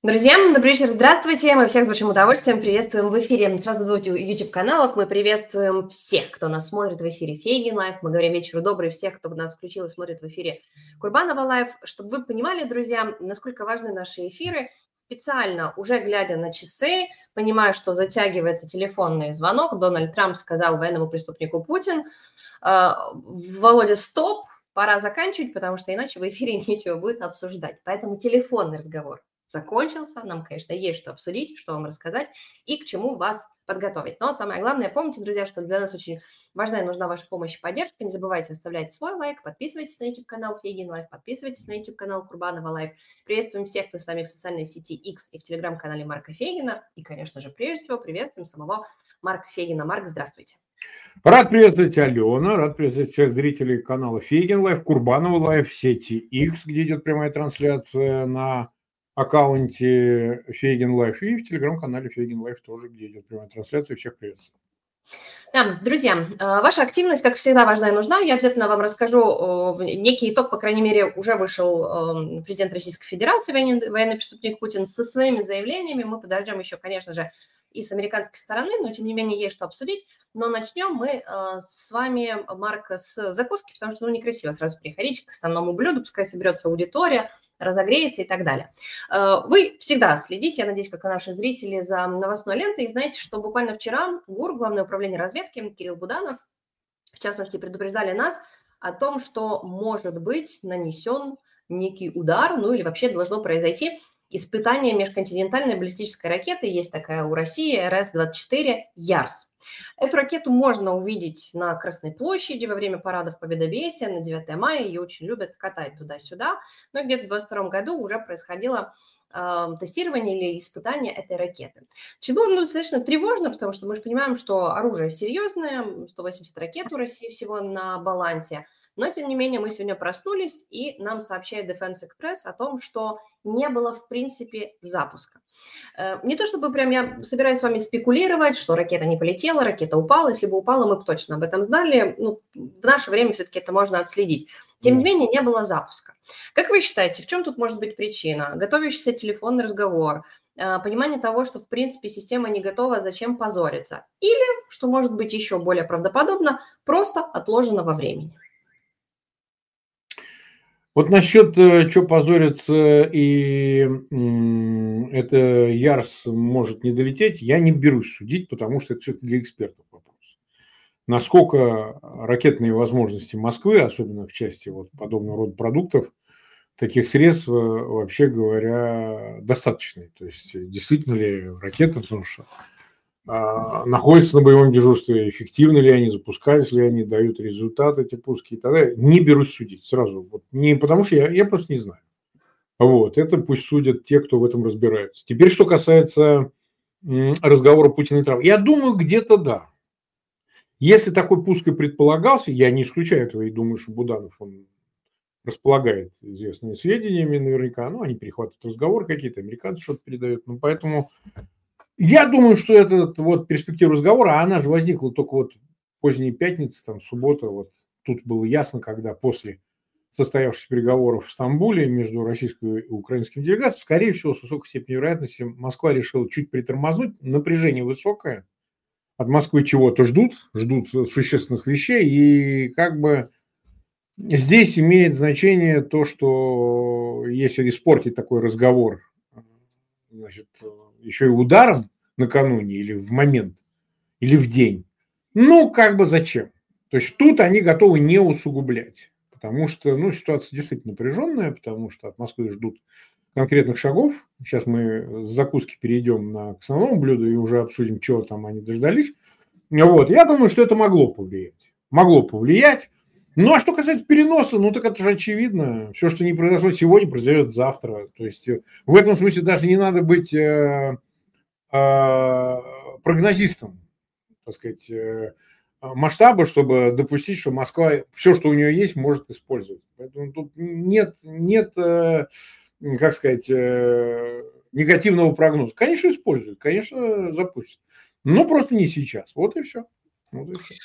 Друзья, добрый вечер, здравствуйте. Мы всех с большим удовольствием приветствуем в эфире сразу двух YouTube-каналов. Мы приветствуем всех, кто нас смотрит в эфире Фейгин Лайв. Мы говорим вечеру добрый всех, кто нас включил и смотрит в эфире Курбанова Лайв. Чтобы вы понимали, друзья, насколько важны наши эфиры, специально, уже глядя на часы, понимая, что затягивается телефонный звонок, Дональд Трамп сказал военному преступнику Путин: Володя, стоп, пора заканчивать, потому что иначе в эфире нечего будет обсуждать. Поэтому телефонный разговор закончился. Нам, конечно, есть что обсудить, что вам рассказать и к чему вас подготовить. Но самое главное, помните, друзья, что для нас очень важна и нужна ваша помощь и поддержка. Не забывайте оставлять свой лайк, подписывайтесь на YouTube-канал Фейгин Лайв, подписывайтесь на YouTube-канал Курбанова Лайв. Приветствуем всех, кто с нами в социальной сети X и в телеграм-канале Марка Фейгина. И, конечно же, прежде всего, приветствуем самого Марка Фейгина. Марк, здравствуйте. Рад приветствовать Алена, рад приветствовать всех зрителей канала Фейгин Лайв, Курбанова Лайв, сети X, где идет прямая трансляция на аккаунте Фейгин Лайв, и в телеграм-канале Фейгин Лайв тоже, где идет прямая трансляция. Всех приветствую. Да, друзья, ваша активность, как всегда, важна и нужна. Я обязательно вам расскажу некий итог, по крайней мере, уже вышел президент Российской Федерации, военный преступник Путин, со своими заявлениями. Мы подождем еще, конечно же, и с американской стороны, но, тем не менее, есть что обсудить. Но начнем мы с вами, Марк, с закуски, потому что, некрасиво сразу приходить к основному блюду, пускай соберется аудитория, разогреется и так далее. Вы всегда следите, я надеюсь, как и наши зрители, за новостной лентой, и знаете, что буквально вчера ГУР, Главное управление разведки, Кирилл Буданов, в частности, предупреждали нас о том, что может быть нанесен некий удар, или вообще должно произойти испытание межконтинентальной баллистической ракеты. Есть такая у России, РС-24 «Ярс». Эту ракету можно увидеть на Красной площади во время парадов Победобесия на 9 мая. Ее очень любят катать туда-сюда. Но где-то в 2022 году уже происходило тестирование или испытание этой ракеты. Было достаточно тревожно, потому что мы же понимаем, что оружие серьезное, 180 ракет у России всего на балансе. Но, тем не менее, мы сегодня проснулись, и нам сообщает Defense Express о том, что не было, в принципе, запуска. Не то чтобы прям я собираюсь с вами спекулировать, что ракета не полетела, ракета упала. Если бы упала, мы бы точно об этом знали. В наше время все-таки это можно отследить. Тем не менее, не было запуска. Как вы считаете, в чем тут может быть причина? Готовящийся телефонный разговор, понимание того, что, в принципе, система не готова, зачем позориться? Или, что может быть еще более правдоподобно, просто отложено во времени? Вот насчет, что позориться и это Ярс может не долететь, я не берусь судить, потому что это все для экспертов вопрос. Насколько ракетные возможности Москвы, особенно в части подобного рода продуктов, таких средств, вообще говоря, достаточны. То есть, действительно ли ракеты, потому что находятся на боевом дежурстве, эффективны ли они, запускались ли они, дают результат эти пуски и так далее. Не берусь судить сразу. Не потому что я просто не знаю. Это пусть судят те, кто в этом разбирается. Теперь, что касается разговора Путина и Трампа. Я думаю, где-то да. Если такой пуск и предполагался, я не исключаю этого и думаю, что Буданов, он располагает известными сведениями наверняка, они перехватывают разговор какие-то, американцы что-то передают. Поэтому я думаю, что эта перспектива разговора, она же возникла только поздней пятницы, суббота, тут было ясно, когда после состоявшихся переговоров в Стамбуле между российской и украинским делегацией, скорее всего, с высокой степенью вероятности, Москва решила чуть притормознуть, напряжение высокое, от Москвы чего-то ждут существенных вещей, и здесь имеет значение то, что если испортить такой разговор, значит, еще и ударом накануне или в момент, или в день, зачем? То есть тут они готовы не усугублять, потому что, ситуация действительно напряженная, потому что от Москвы ждут конкретных шагов. Сейчас мы с закуски перейдем к основному блюду и уже обсудим, чего там они дождались. Я думаю, что это могло повлиять. А что касается переноса, так это же очевидно. Все, что не произошло сегодня, произойдет завтра. То есть в этом смысле даже не надо быть прогнозистом, так сказать, масштаба, чтобы допустить, что Москва все, что у нее есть, может использовать. Поэтому тут нет, негативного прогноза. Конечно, используют, конечно, запустят. Но просто не сейчас. Вот и все.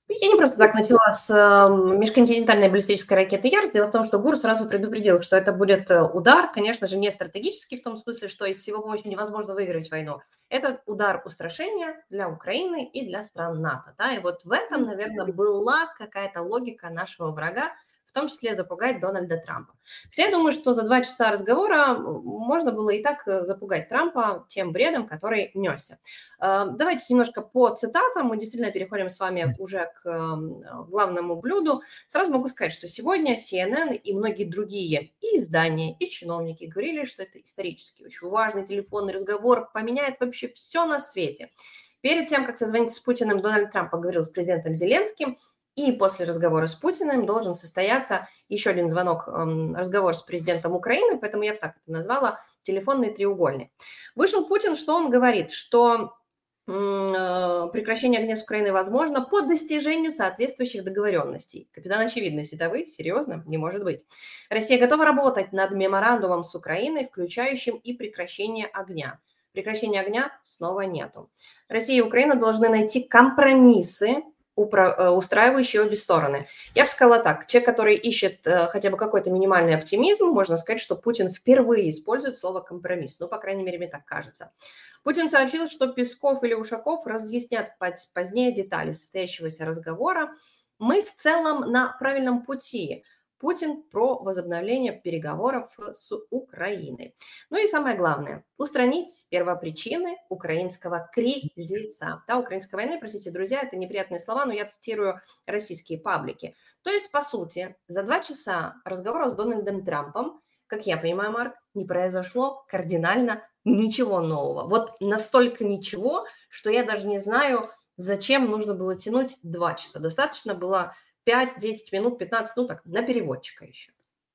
Я не просто так начала с межконтинентальной баллистической ракеты «Ярс». Дело в том, что ГУР сразу предупредил, что это будет удар, конечно же, не стратегический в том смысле, что с его помощью невозможно выиграть войну. Это удар устрашения для Украины и для стран НАТО. Да? И вот в этом, наверное, была какая-то логика нашего врага, в том числе запугать Дональда Трампа. Хотя я думаю, что за 2 часа разговора можно было и так запугать Трампа тем бредом, который несся. Давайте немножко по цитатам. Мы действительно переходим с вами уже к главному блюду. Сразу могу сказать, что сегодня CNN и многие другие и издания, и чиновники говорили, что это исторически очень важный телефонный разговор, поменяет вообще все на свете. Перед тем, как созвониться с Путиным, Дональд Трамп поговорил с президентом Зеленским, и после разговора с Путиным должен состояться еще один звонок, разговор с президентом Украины, поэтому я бы так это назвала, телефонный треугольник. Вышел Путин, что он говорит, что прекращение огня с Украиной возможно по достижению соответствующих договоренностей. Капитан очевидности, это вы? Серьезно? Не может быть. Россия готова работать над меморандумом с Украиной, включающим и прекращение огня. Прекращения огня снова нету. Россия и Украина должны найти компромиссы, устраивающие обе стороны. Я бы сказала так, человек, который ищет хотя бы какой-то минимальный оптимизм, можно сказать, что Путин впервые использует слово «компромисс». Ну, по крайней мере, мне так кажется. Путин сообщил, что Песков или Ушаков разъяснят позднее детали состоящегося разговора. Мы в целом на правильном пути. Путин про возобновление переговоров с Украиной. Ну и самое главное, устранить первопричины украинского кризиса. Да, украинской войны, простите, друзья, это неприятные слова, но я цитирую российские паблики. То есть, по сути, за 2 часа разговора с Дональдом Трампом, как я понимаю, Марк, не произошло кардинально ничего нового. Вот настолько ничего, что я даже не знаю, зачем нужно было тянуть 2 часа. Достаточно было 5-10 минут, 15, ну так, на переводчика еще.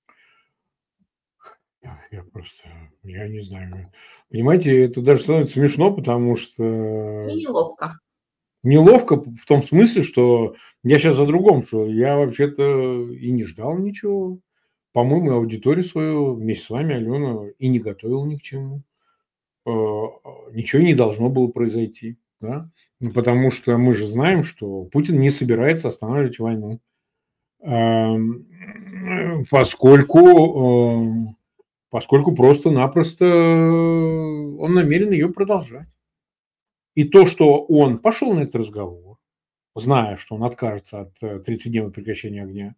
Я не знаю. Понимаете, это даже становится смешно, потому что И неловко. неловко в том смысле, что я сейчас о другом, что я вообще-то и не ждал ничего. По-моему, аудиторию свою вместе с вами, Алена, и не готовил ни к чему. Ничего не должно было произойти. Да? Ну, потому что мы же знаем, что Путин не собирается останавливать войну. Поскольку просто-напросто он намерен ее продолжать. И то, что он пошел на этот разговор, зная, что он откажется от 30-дневного прекращения огня,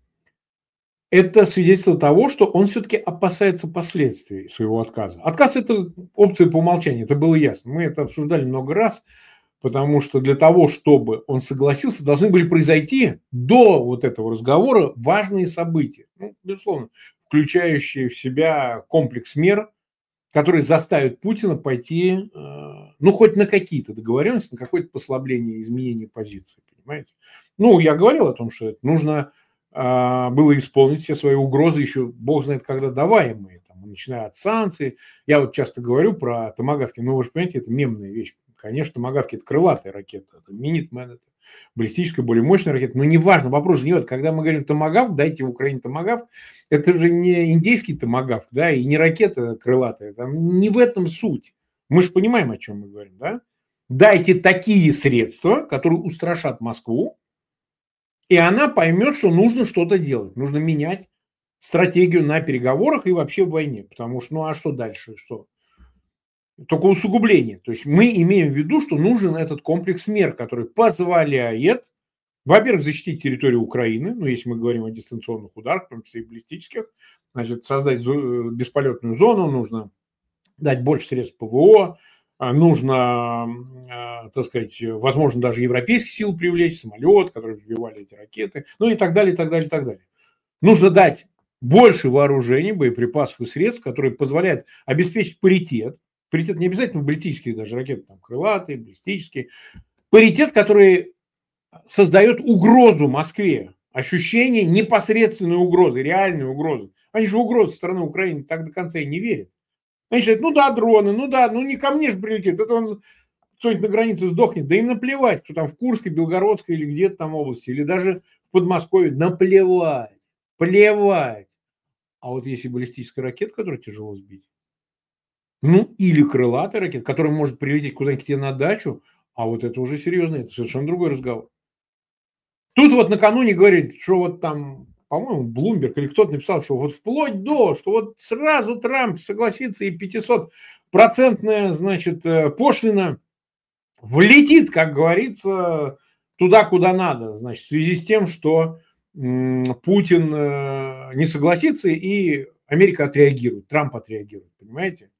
это свидетельство того, что он все-таки опасается последствий своего отказа. Отказ – это опция по умолчанию, это было ясно. Мы это обсуждали много раз, потому что для того, чтобы он согласился, должны были произойти до вот этого разговора важные события. Ну, безусловно, включающие в себя комплекс мер, которые заставят Путина пойти, ну, хоть на какие-то договоренности, на какое-то послабление, изменение позиции, понимаете? Ну, я говорил о том, что это нужно было исполнить все свои угрозы еще, бог знает, когда даваемые, там, начиная от санкций. Я вот часто говорю про томагавки, но вы же понимаете, это мемная вещь. Конечно, томагавки – это крылатая ракета, это Минитмен, это баллистическая, более мощная ракета, но неважно, вопрос же не в этом. Когда мы говорим томагавк, дайте в Украине томагавк, это же не индейский томагавк, да, и не ракета крылатая, там не в этом суть. Мы же понимаем, о чем мы говорим, да? Дайте такие средства, которые устрашат Москву, и она поймет, что нужно что-то делать, нужно менять стратегию на переговорах и вообще в войне, потому что, ну а что дальше, что? Только усугубление. То есть мы имеем в виду, что нужен этот комплекс мер, который позволяет, во-первых, защитить территорию Украины, ну, если мы говорим о дистанционных ударах, в том числе и баллистических, значит, создать бесполетную зону, нужно дать больше средств ПВО, нужно, так сказать, возможно, даже европейских сил привлечь, самолет, которые сбивали эти ракеты, ну и так далее, и так далее, и так далее. Нужно дать больше вооружений, боеприпасов и средств, которые позволяют обеспечить паритет. Паритет не обязательно баллистические даже ракеты, там, крылатые, баллистические. Паритет, который создает угрозу Москве, ощущение непосредственной угрозы, реальной угрозы. Они же в угрозу со стороны Украины так до конца и не верят. Они считают, ну да, дроны, ну да, ну не ко мне же прилетит, это он кто-нибудь на границе сдохнет, да им наплевать, кто там в Курске, Белгородской или где-то там области, или даже в Подмосковье, наплевать, плевать. А вот если баллистическая ракета, которую тяжело сбить, ну или крылатая ракета, которая может прилететь куда-нибудь к тебе на дачу, а вот это уже серьезно, это совершенно другой разговор. Тут вот накануне говорит, что вот там, по-моему, Блумберг или кто-то написал, что вот вплоть до, что вот сразу Трамп согласится и 500-процентная, значит, пошлина влетит, как говорится, туда, куда надо, значит, в связи с тем, что Путин не согласится и Америка отреагирует, Трамп отреагирует, понимаете?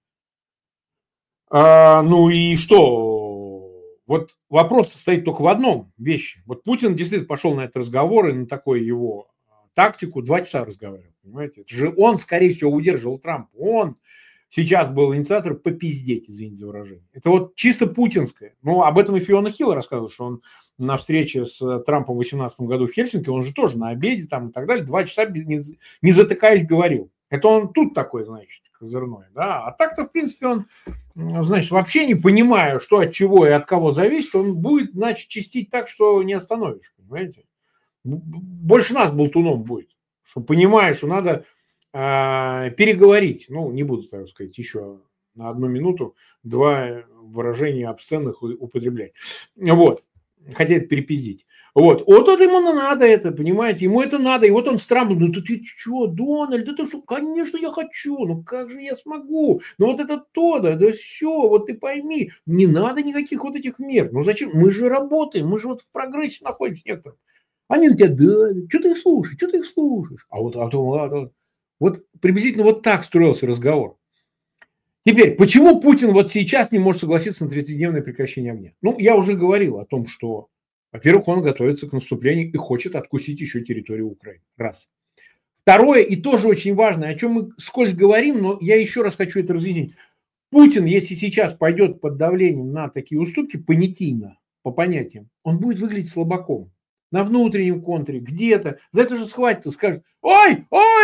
Ну и что? Вот вопрос состоит только в одном вещи. Вот Путин действительно пошел на этот разговор и на такой его тактику 2 часа разговаривал, понимаете? Это же он, скорее всего, удерживал Трампа. Он сейчас был инициатор попиздеть, извините за выражение. Это вот чисто путинское. Ну, об этом и Фиона Хилл рассказывал, что он на встрече с Трампом в 2018 году в Хельсинки, он же тоже на обеде там и так далее, 2 часа не затыкаясь говорил. Это он тут такой, значит, козырной, да. А так-то, в принципе, он, значит, вообще не понимая, что от чего и от кого зависит, он будет, значит, чистить так, что не остановишь, понимаете. Больше нас болтуном будет, что понимаешь, что надо переговорить. Ну, не буду, так сказать, еще на 1 минуту 2 выражения обсценных употреблять. Вот. Хотя это перепиздить. Вот это ему надо это, понимаете, ему это надо. И вот он с Трампом, ну ты что, Дональд, да ты что, конечно я хочу, ну как же я смогу, ну вот это то, да все, вот ты пойми, не надо никаких вот этих мер, ну зачем, мы же работаем, мы же вот в прогрессе находимся некоторым. Они на тебя давят, что ты их слушаешь, вот приблизительно вот так строился разговор. Теперь, почему Путин вот сейчас не может согласиться на 30-дневное прекращение огня? Ну, я уже говорил о том, что, во-первых, он готовится к наступлению и хочет откусить еще территорию Украины. Раз. Второе, и тоже очень важное, о чем мы вскользь говорим, но я еще раз хочу это разъяснить. Путин, если сейчас пойдет под давлением на такие уступки, понятийно, по понятиям, он будет выглядеть слабаком. На внутреннем контуре, где-то, за это же схватится, скажет, ой,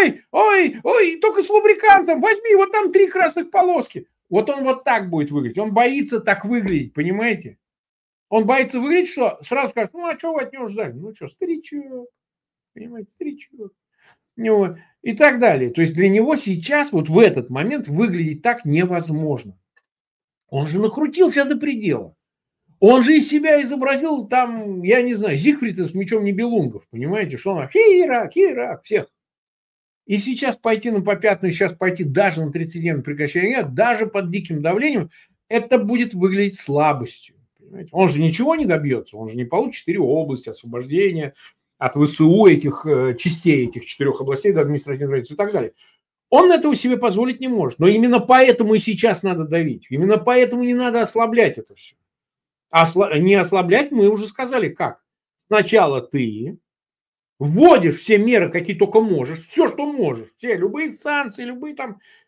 только с лубрикантом, возьми, вот там 3 красных полоски. Вот он вот так будет выглядеть, он боится так выглядеть, понимаете? Он боится выглядеть, что сразу скажет, ну, а что вы от него ждали? Ну, что, старичок, понимаете, старичок. И так далее. То есть для него сейчас, вот в этот момент, выглядеть так невозможно. Он же накрутился до предела. Он же из себя изобразил там, я не знаю, Зигфрида с мечом Нибелунгов, понимаете, что он хирак, всех. И сейчас пойти на попятную, сейчас пойти даже на 30-дневное прекращение, даже под диким давлением, это будет выглядеть слабостью. Понимаете? Он же ничего не добьется, он же не получит 4 области освобождения от ВСУ этих частей, этих 4 областей до административной границы и так далее. Он этого себе позволить не может. Но именно поэтому и сейчас надо давить. Именно поэтому не надо ослаблять это все. Не ослаблять мы уже сказали как. Сначала ты вводишь все меры, какие только можешь, все, что можешь, все, любые санкции, любые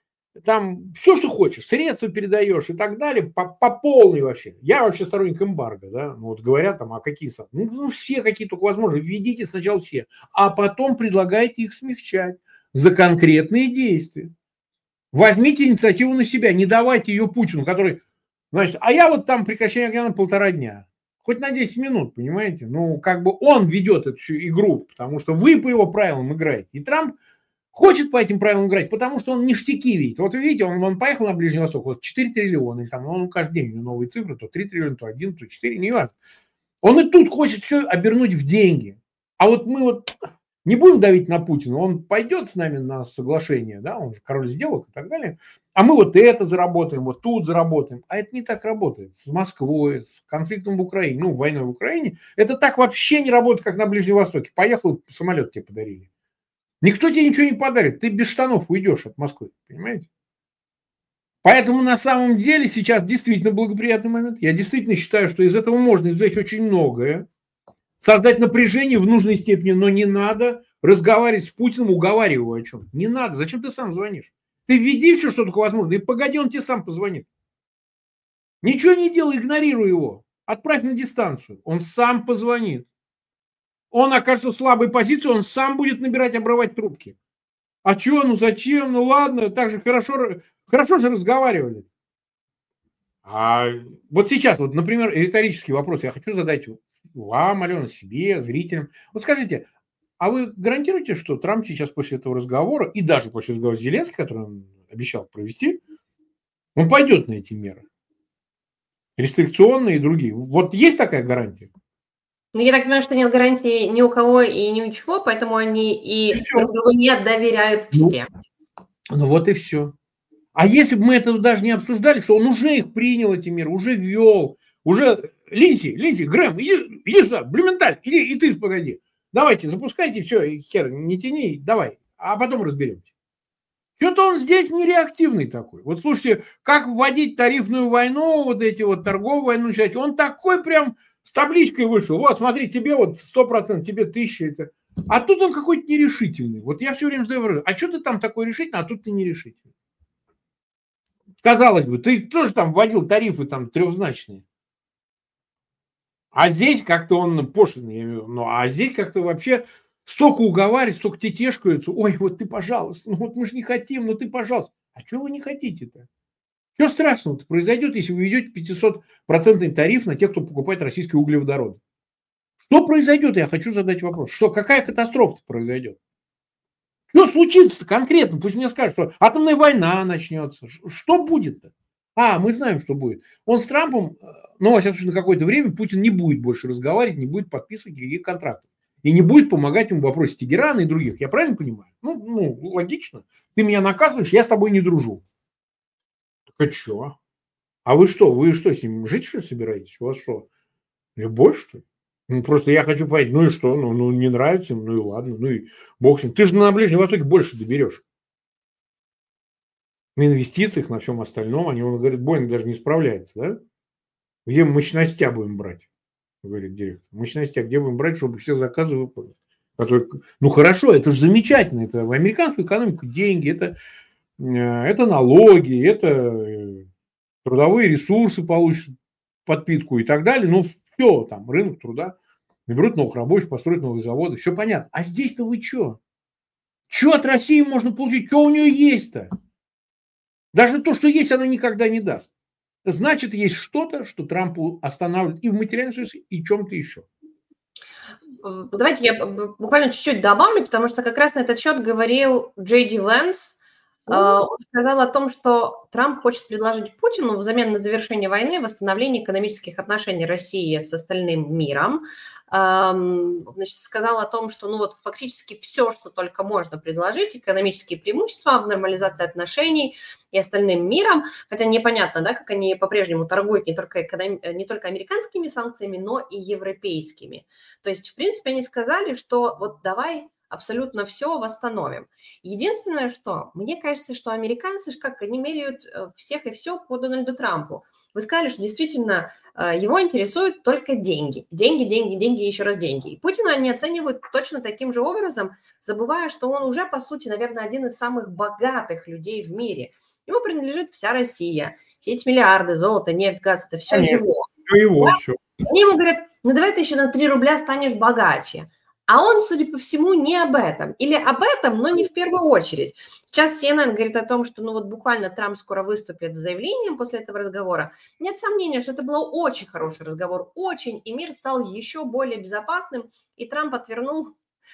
там все, что хочешь, средства передаешь и так далее, по полной вообще. Я вообще сторонник эмбарго, да, ну, вот говорят там, а какие санкции? Ну, все, какие только возможно, введите сначала все, а потом предлагайте их смягчать за конкретные действия. Возьмите инициативу на себя, не давайте ее Путину, который... Значит, а я вот там прекращение огня на 1,5 дня. Хоть на 10 минут, понимаете? Ну, как бы он ведет эту игру, потому что вы по его правилам играете. И Трамп хочет по этим правилам играть, потому что он ништяки видит. Вот видите, он поехал на Ближний Восток, вот 4 триллиона, и там он каждый день у него новые цифры, то 3 триллиона, то 1, то 4, не важно. Он и тут хочет все обернуть в деньги. А вот мы вот не будем давить на Путина, он пойдет с нами на соглашение, да, он же король сделок и так далее, а мы вот это заработаем, вот тут заработаем. А это не так работает. С Москвой, с конфликтом в Украине, ну, войной в Украине, это так вообще не работает, как на Ближнем Востоке. Поехал, самолет тебе подарили. Никто тебе ничего не подарит, ты без штанов уйдешь от Москвы, понимаете? Поэтому на самом деле сейчас действительно благоприятный момент. Я действительно считаю, что из этого можно извлечь очень многое. Создать напряжение в нужной степени, но не надо разговаривать с Путиным, уговаривая его о чем. Не надо. Зачем ты сам звонишь? Ты введи все, что только возможно, и погоди, он тебе сам позвонит. Ничего не делай, игнорируй его. Отправь на дистанцию. Он сам позвонит. Он окажется в слабой позиции, он сам будет набирать, обрывать трубки. А что, ну зачем, ну ладно, так же хорошо же разговаривали. А вот сейчас, вот, например, риторический вопрос я хочу задать вам, Алена, себе, зрителям. Вот скажите, а вы гарантируете, что Трамп сейчас после этого разговора, и даже после разговора с Зеленским, который он обещал провести, он пойдет на эти меры? Рестрикционные и другие. Вот есть такая гарантия? Ну, я так понимаю, что нет гарантии ни у кого и ни у чего, поэтому они и друг другу не доверяют все. Ну вот и все. А если бы мы это даже не обсуждали, что он уже их принял, эти меры, уже ввел, уже... Линдси, Грэм, иди сюда, Блюменталь, иди, и ты погоди. Давайте, запускайте, все, хер, не тяни, давай, а потом разберемся. Что-то он здесь нереактивный такой. Вот слушайте, как вводить тарифную войну, вот эти вот торговую войну начать, он такой прям с табличкой вышел. Вот, смотри, тебе вот 100%, тебе 1000. Это... А тут он какой-то нерешительный. Вот я все время задаю вопрос, а что ты там такой решительный, а тут ты нерешительный. Казалось бы, ты тоже там вводил тарифы там трехзначные. А здесь как-то он пошлинный, я имею в виду. Ну, а здесь как-то вообще столько уговаривают, столько тетешкаются. Ой, вот ты, пожалуйста, ну вот мы же не хотим, ну ты, пожалуйста. А чего вы не хотите-то? Что страшного-то произойдет, если вы ведете 500% тариф на тех, кто покупает российские углеводороды? Что произойдет, я хочу задать вопрос. Что, какая катастрофа произойдет? Что случится конкретно? Пусть мне скажут, что атомная война начнется. Что будет-то? А, мы знаем, что будет. Он с Трампом, ну, во всяком случае, на какое-то время Путин не будет больше разговаривать, не будет подписывать никаких контрактов. И не будет помогать ему в вопросе Тегерана и других. Я правильно понимаю? Ну, логично. Ты меня наказываешь, я с тобой не дружу. Так а что? А вы что с ним жить, что ли, собираетесь? У вас что, любовь, что ли? Ну, просто я хочу понять, ну и что? Ну, не нравится им, ну и ладно, ну и бог с ним. Ты же на Ближнем Востоке больше доберешь. На инвестициях, на всем остальном. Он говорит, Боинг даже не справляется, да? Где мы мощностя будем брать? Говорит директор. Мощностя где будем брать, чтобы все заказы выполнить? Ну хорошо, это же замечательно. Это в американскую экономику деньги, это налоги, это трудовые ресурсы получат, подпитку и так далее. Ну все, там рынок труда. Наберут новых рабочих, построят новые заводы. Все понятно. А здесь-то вы что? Что от России можно получить? Что у нее есть-то? Даже то, что есть, она никогда не даст. Значит, есть что-то, что Трампу останавливает и в материальном смысле, и в чем-то еще. Давайте я буквально чуть-чуть добавлю, потому что как раз на этот счет говорил Джей Ди Венс. Он сказал о том, что Трамп хочет предложить Путину взамен на завершение войны восстановление экономических отношений России с остальным миром. Значит, сказал о том, что ну вот фактически все, что только можно предложить, экономические преимущества в нормализации отношений и остальным миром, хотя непонятно, да, как они по-прежнему торгуют не только американскими санкциями, но и европейскими. То есть, в принципе, они сказали, что вот давай абсолютно все восстановим. Единственное, что мне кажется, что американцы, как они меряют всех и все по Дональду Трампу. Вы сказали, что действительно его интересуют только деньги. Деньги, деньги, деньги, еще раз деньги. И Путина они оценивают точно таким же образом, забывая, что он уже, по сути, наверное, один из самых богатых людей в мире. Ему принадлежит вся Россия. Все эти миллиарды, золото, нефть, газ, это все его. Все его, все. Они ему говорят, ну давай ты еще на 3 рубля станешь богаче. А он, судя по всему, не об этом. Или об этом, но не в первую очередь. Сейчас CNN говорит о том, что ну вот буквально Трамп скоро выступит с заявлением после этого разговора. Нет сомнения, что это был очень хороший разговор. Очень. И мир стал еще более безопасным. И Трамп отвернул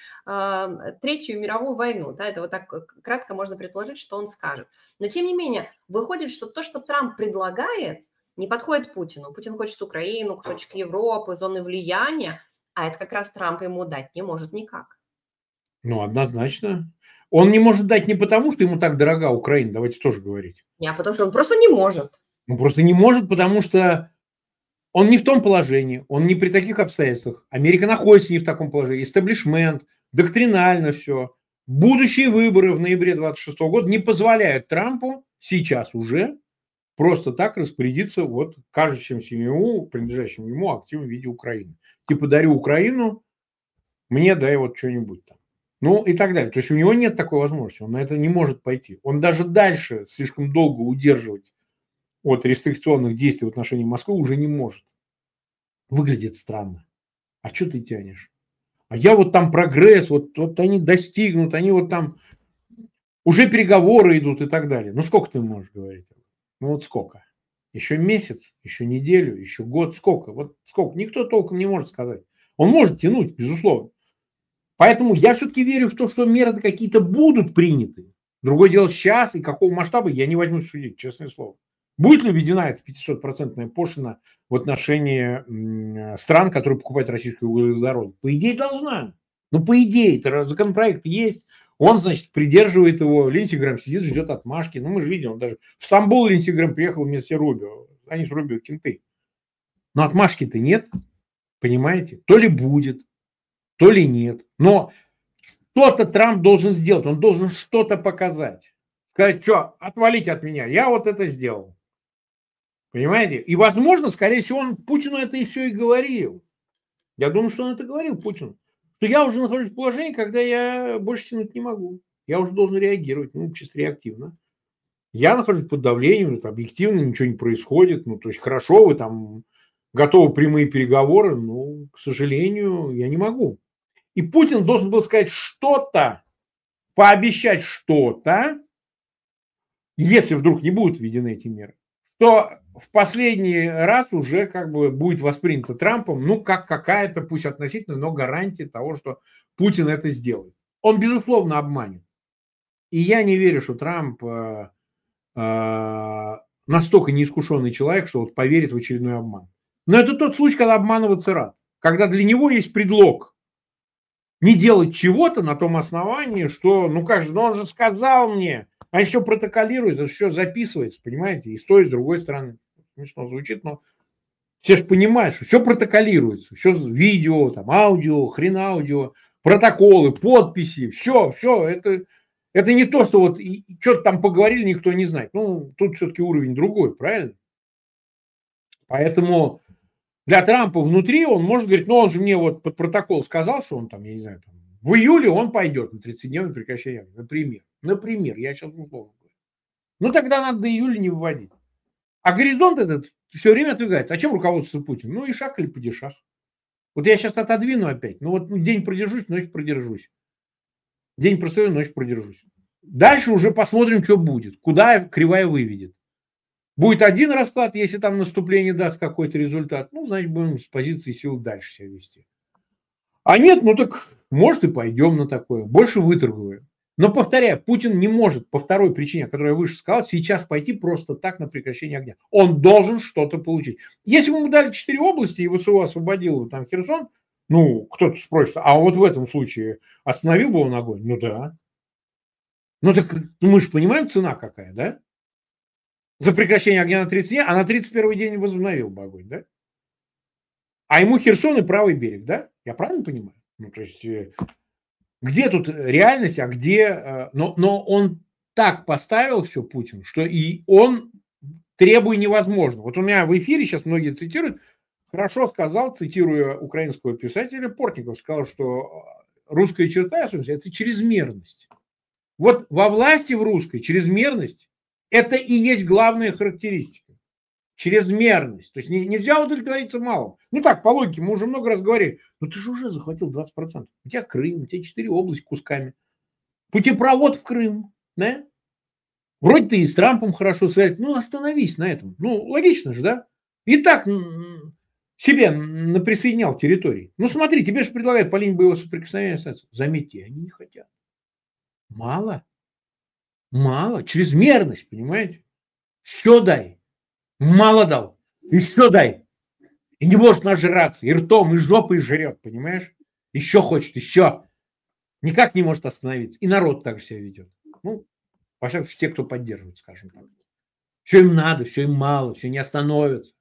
Третью мировую войну. Да, это вот так кратко можно предположить, что он скажет. Но тем не менее, выходит, что то, что Трамп предлагает, не подходит Путину. Путин хочет Украину, кусочек Европы, зоны влияния. А это как раз Трамп ему дать не может никак. Ну, однозначно. Он не может дать не потому, что ему так дорога Украина, давайте тоже говорить. Не, а потому что он просто не может. Он просто не может, потому что он не в том положении, он не при таких обстоятельствах. Америка находится не в таком положении. Эстаблишмент, доктринально все. Будущие выборы в ноябре 2026 года не позволяют Трампу сейчас уже просто так распорядиться вот кажущимся ему, принадлежащим ему активом в виде Украины. Типа дарю Украину, мне дай вот что-нибудь там. Ну и так далее. То есть у него нет такой возможности, он на это не может пойти. Он даже дальше слишком долго удерживать от рестрикционных действий в отношении Москвы уже не может. Выглядит странно. А что ты тянешь? А я вот там прогресс, вот они достигнут, они вот там уже переговоры идут и так далее. Ну сколько ты можешь говорить? Ну вот сколько? Еще месяц, еще неделю, еще год, сколько? Вот сколько? Никто толком не может сказать. Он может тянуть, безусловно. Поэтому я все-таки верю в то, что меры какие-то будут приняты. Другое дело сейчас и какого масштаба я не возьмусь судить, честное слово. Будет ли введена эта 500% пошлина в отношении стран, которые покупают российскую углеводород? По идее, должна. Ну, по идее, законопроект есть, он, значит, придерживает его, Линдси Грэм сидит, ждет отмашки. Ну, мы же видим, он даже в Стамбул Линдси Грэм приехал вместе с Рубио. Они с Рубио кенты. Но отмашки-то нет, понимаете? То ли будет, то ли нет. Но что-то Трамп должен сделать, он должен что-то показать. Сказать, что, отвалите от меня, я вот это сделал. Понимаете? И, возможно, скорее всего, он Путину это и все и говорил. Я думаю, что он это говорил Путину. Что я уже нахожусь в положении, когда я больше тянуть не могу. Я уже должен реагировать, ну, чисто реактивно. Я нахожусь под давлением, это объективно, ничего не происходит. Ну, то есть, хорошо, вы там готовы прямые переговоры, но, к сожалению, я не могу. И Путин должен был сказать что-то, пообещать что-то, если вдруг не будут введены эти меры, что в последний раз уже как бы будет воспринято Трампом, ну, как какая-то, пусть относительно, но гарантия того, что Путин это сделает. Он, безусловно, обманет. И я не верю, что Трамп настолько неискушенный человек, что вот поверит в очередной обман. Но это тот случай, когда обманываться рад. Когда для него есть предлог не делать чего-то на том основании, что, ну как же, ну он же сказал мне, они все протоколируют, это все записывается, понимаете, и с той, и с другой стороны. Смешно звучит, но все же понимают, что все протоколируется, все видео, там, аудио, хрен аудио, протоколы, подписи, все, это не то, что вот что-то там поговорили, никто не знает. Ну, тут все-таки уровень другой, правильно? Поэтому для Трампа внутри он может говорить, ну, он же мне вот под протокол сказал, что он там, я не знаю, там, в июле он пойдет на 30-дневное прекращение огня. Например, я сейчас условно говорю. Ну, тогда надо до июля не выводить. А горизонт этот все время отодвигается. А чем руководствуется Путин? Ну, и шаг или падишах. Вот я сейчас отодвину опять. Ну, вот день продержусь, ночь продержусь. День простою, ночь продержусь. Дальше уже посмотрим, что будет. Куда кривая выведет. Будет один расклад, если там наступление даст какой-то результат. Ну, значит, будем с позиции сил дальше себя вести. А нет, ну так может и пойдем на такое. Больше выторгуем. Но, повторяю, Путин не может, по второй причине, которую я выше сказал, сейчас пойти просто так на прекращение огня. Он должен что-то получить. Если бы ему дали 4 области, и ВСУ освободил там Херсон, ну, кто-то спросит, а вот в этом случае остановил бы он огонь? Ну да. Ну так мы же понимаем, цена какая, да? За прекращение огня на 30 дней, а на 31 день возобновил бы огонь, да? А ему Херсон и правый берег, да? Я правильно понимаю? Ну, то есть, где тут реальность, а где... Но он так поставил все, Путин, что и он требует невозможно. Вот у меня в эфире сейчас многие цитируют, хорошо сказал, цитируя украинского писателя Портников, сказал, что русская черта, это чрезмерность. Вот во власти в русской чрезмерность это и есть главная характеристика. Чрезмерность. То есть нельзя удовлетвориться малым. Ну так, по логике, мы уже много раз говорили. Ну ты же уже захватил 20%. У тебя Крым, у тебя 4 области кусками. Путепровод в Крым. Да? Вроде ты и с Трампом хорошо связан. Ну остановись на этом. Ну логично же, да? И так себе наприсоединял территории. Ну смотри, тебе же предлагают по линии боевого соприкосновения остаться. Заметьте, они не хотят. Мало. Чрезмерность, понимаете? Все дай. Мало дал. Еще дай. И не может нажраться. И ртом, и жопой жрет, понимаешь? Еще хочет, еще. Никак не может остановиться. И народ так себя ведет. Ну, во всяком случае, те, кто поддерживает, скажем так. Все им надо, все им мало, все не остановятся.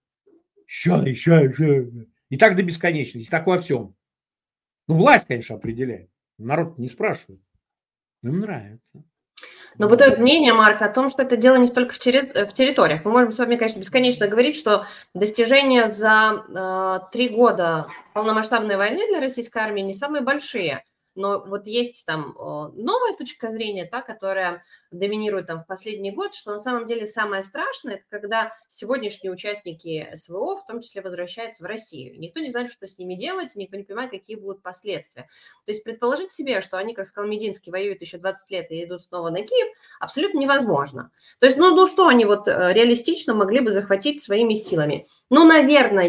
Еще. И так до бесконечности. И так во всем. Ну, власть, конечно, определяет. Народ не спрашивает. Но им нравится. Но бытует мнение, Марк, о том, что это дело не столько в территориях. Мы можем с вами, конечно, бесконечно говорить, что достижения за 3 года полномасштабной войны для российской армии не самые большие. Но вот есть там новая точка зрения, та, которая доминирует там в последний год, что на самом деле самое страшное, это когда сегодняшние участники СВО в том числе возвращаются в Россию. Никто не знает, что с ними делать, никто не понимает, какие будут последствия. То есть предположить себе, что они, как сказал Мединский, воюют еще 20 лет и идут снова на Киев, абсолютно невозможно. То есть, ну что они вот реалистично могли бы захватить своими силами? Ну, наверное,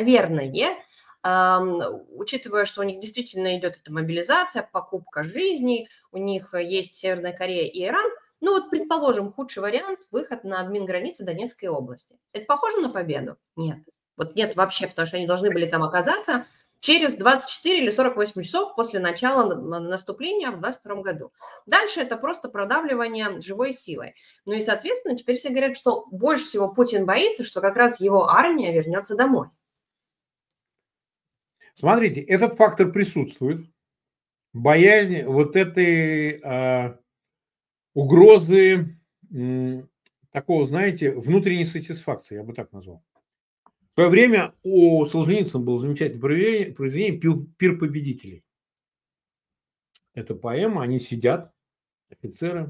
учитывая, что у них действительно идет эта мобилизация, покупка жизней, у них есть Северная Корея и Иран, Ну вот, предположим, худший вариант – выход на админ-границы Донецкой области. Это похоже на победу? Нет. Вот нет вообще, потому что они должны были там оказаться через 24 или 48 часов после начала наступления в 2022 году. Дальше это просто продавливание живой силой. Ну и, соответственно, теперь все говорят, что больше всего Путин боится, что как раз его армия вернется домой. Смотрите, этот фактор присутствует. Боязнь вот этой угрозы такого, знаете, внутренней сатисфакции, я бы так назвал. В свое время у Солженицына было замечательное произведение «Пир победителей». Это поэма, они сидят, офицеры,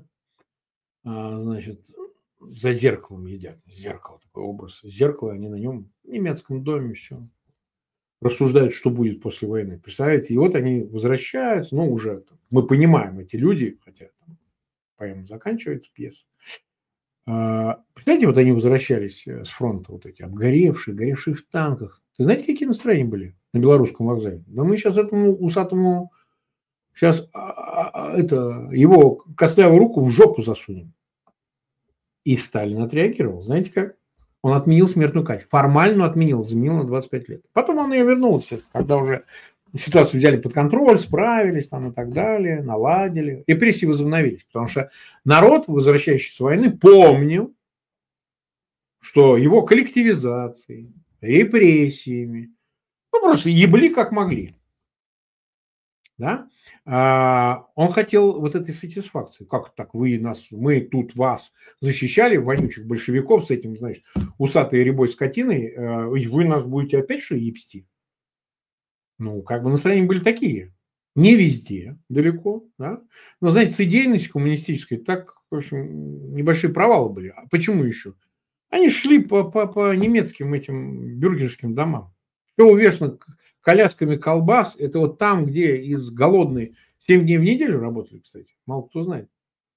значит, за зеркалом едят. Зеркало, такой образ. Зеркало, они на нем в немецком доме все рассуждают, что будет после войны. Представляете? И вот они возвращаются, ну, уже мы понимаем, эти люди, хотя там поэма заканчивается, пьеса. Представляете, вот они возвращались с фронта, вот эти обгоревшие, горевшие в танках. Ты знаете, какие настроения были на Белорусском вокзале? Да мы сейчас этому усатому сейчас его костлявую руку в жопу засунем. И Сталин отреагировал. Знаете как? Он отменил смертную казнь. Формально отменил, заменил на 25 лет. Потом он ее вернул, естественно, когда уже ситуацию взяли под контроль, справились там и так далее, наладили. Репрессии возобновились, потому что народ, возвращающийся с войны, помнил, что его коллективизацией, репрессиями, ну просто ебли как могли. Да? Он хотел вот этой сатисфакции. Как так мы тут вас защищали, вонючих большевиков с этим, значит, усатой рябой скотиной, вы нас будете опять что ебсти? Ну, как бы настроения были такие. Не везде, далеко, да? Но, знаете, с идейностью коммунистической так, в общем, небольшие провалы были. А почему еще? Они шли по немецким этим бюргерским домам. Все увешано колясками колбас. Это вот там, где из голодной 7 дней в неделю работали, кстати. Мало кто знает.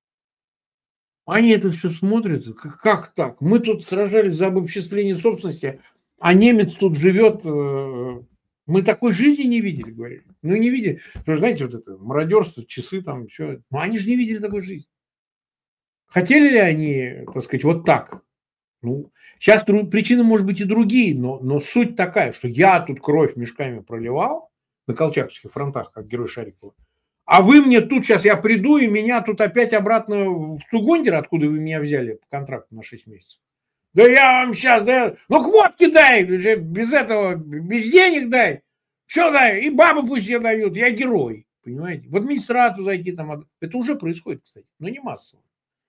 Они это все смотрят. Как так? Мы тут сражались за обобществление собственности, а немец тут живет. Мы такой жизни не видели, говорили. Ну, не видели. Потому что, знаете, вот это мародерство, часы там, все. Ну, они же не видели такой жизни. Хотели ли они, так сказать, вот так? Ну, сейчас причины, может быть, и другие, но суть такая, что я тут кровь мешками проливал на Колчаковских фронтах, как герой Шарикова, а вы мне тут сейчас, я приду, и меня тут опять обратно в Цугундер, откуда вы меня взяли по контракту на 6 месяцев. Да я вам сейчас, да, ну квотки дай, без этого, без денег дай, все дай, и бабы пусть все дают, я герой, понимаете. В администрацию зайти там, это уже происходит, кстати, но не массово.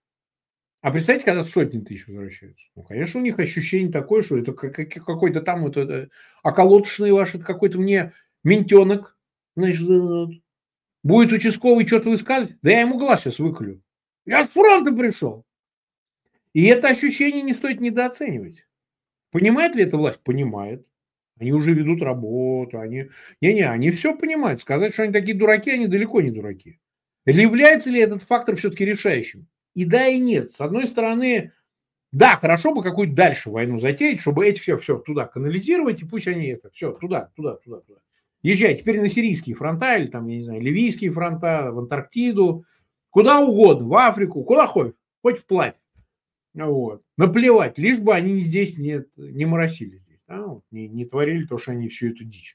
А представьте, когда сотни тысяч возвращаются. Ну, конечно, у них ощущение такое, что это какой-то там вот это околоточный ваш, это какой-то мне ментенок, значит, будет участковый что-то высказывать, да я ему глаз сейчас выколю. Я с фронта пришел. И это ощущение не стоит недооценивать. Понимает ли эта власть? Понимает. Они уже ведут работу, они все понимают. Сказать, что они такие дураки, они далеко не дураки. Или является ли этот фактор все-таки решающим? И да, и нет. С одной стороны, да, хорошо бы какую-то дальше войну затеять, чтобы эти все туда канализировать, и пусть они это все туда. Езжай теперь на сирийские фронта, или там, я не знаю, ливийские фронта, в Антарктиду, куда угодно, в Африку, куда хочешь, хоть вплавь. Вот. Наплевать, лишь бы они здесь не моросили здесь, да? не творили то, что они всю эту дичь.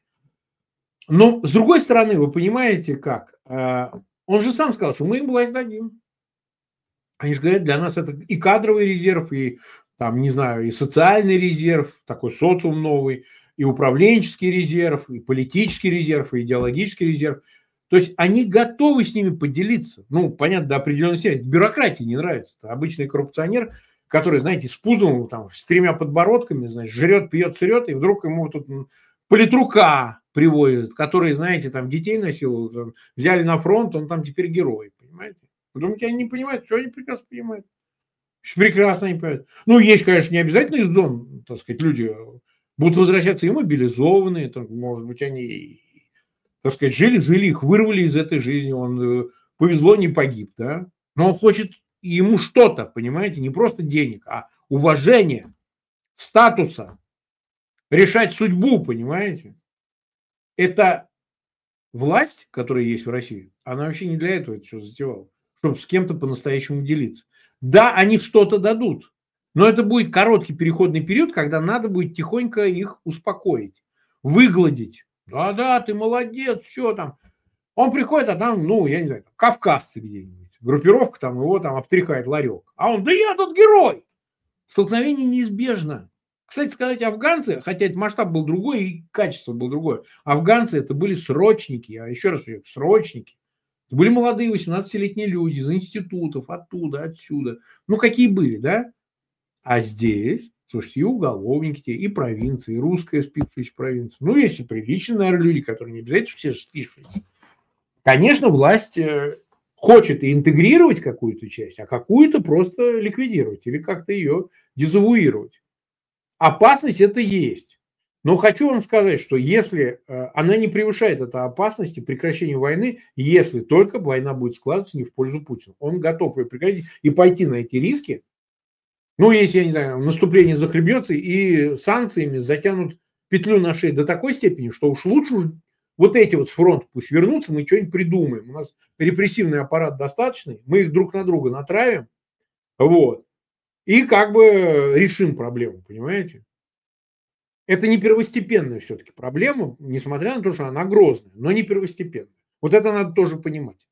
Но, с другой стороны, вы понимаете, как? Он же сам сказал, что мы им власть дадим. Они же говорят, для нас это и кадровый резерв, и там, не знаю, и социальный резерв, такой социум новый, и управленческий резерв, и политический резерв, и идеологический резерв. То есть они готовы с ними поделиться. Ну, понятно, до определенной степени. Бюрократии не нравится. Это обычный коррупционер, который, знаете, с пузом, там, с 3 подбородками, значит, жрет, пьет, сырет, и вдруг ему тут политрука приводят, который, знаете, там детей насиловал, там, взяли на фронт, он там теперь герой, понимаете? Вы думаете, они не понимают? Все они прекрасно понимают. Прекрасно они понимают. Ну, есть, конечно, не обязательно из дома, так сказать, люди будут возвращаться и мобилизованные, там, может быть, они, так сказать, жили, их вырвали из этой жизни, он повезло, не погиб, да? Но он хочет ему что-то, понимаете, не просто денег, а уважение, статуса, решать судьбу, понимаете? Это власть, которая есть в России, она вообще не для этого это все затевала, чтобы с кем-то по-настоящему делиться. Да, они что-то дадут, но это будет короткий переходный период, когда надо будет тихонько их успокоить, выгладить. Да-да, ты молодец, все там. Он приходит, а там, ну, я не знаю, кавказцы где-нибудь. Группировка там его там обтряхает ларек. А он, да я тут герой. Столкновение неизбежно. Кстати сказать, афганцы, хотя этот масштаб был другой и качество было другое, афганцы это были срочники, а еще раз говорю, срочники. Это были молодые 18-летние люди из институтов, оттуда, отсюда. Ну, какие были, да? А здесь, слушайте, и уголовники те, и провинции, и русская спившаяся провинция. Ну, есть и приличные, наверное, люди, которые не обязательно все спившиеся. Конечно, власть хочет и интегрировать какую-то часть, а какую-то просто ликвидировать или как-то ее дезавуировать. Опасность это есть. Но хочу вам сказать, что если она не превышает этой опасности прекращения войны, если только война будет складываться не в пользу Путина. Он готов ее прекратить и пойти на эти риски. Ну, если, я не знаю, наступление захлебнется и санкциями затянут петлю на шее до такой степени, что уж лучше вот эти вот с фронта пусть вернутся, мы что-нибудь придумаем. У нас репрессивный аппарат достаточный, мы их друг на друга натравим, вот, и как бы решим проблему, понимаете? Это не первостепенная все-таки проблема, несмотря на то, что она грозная, но не первостепенная. Вот это надо тоже понимать.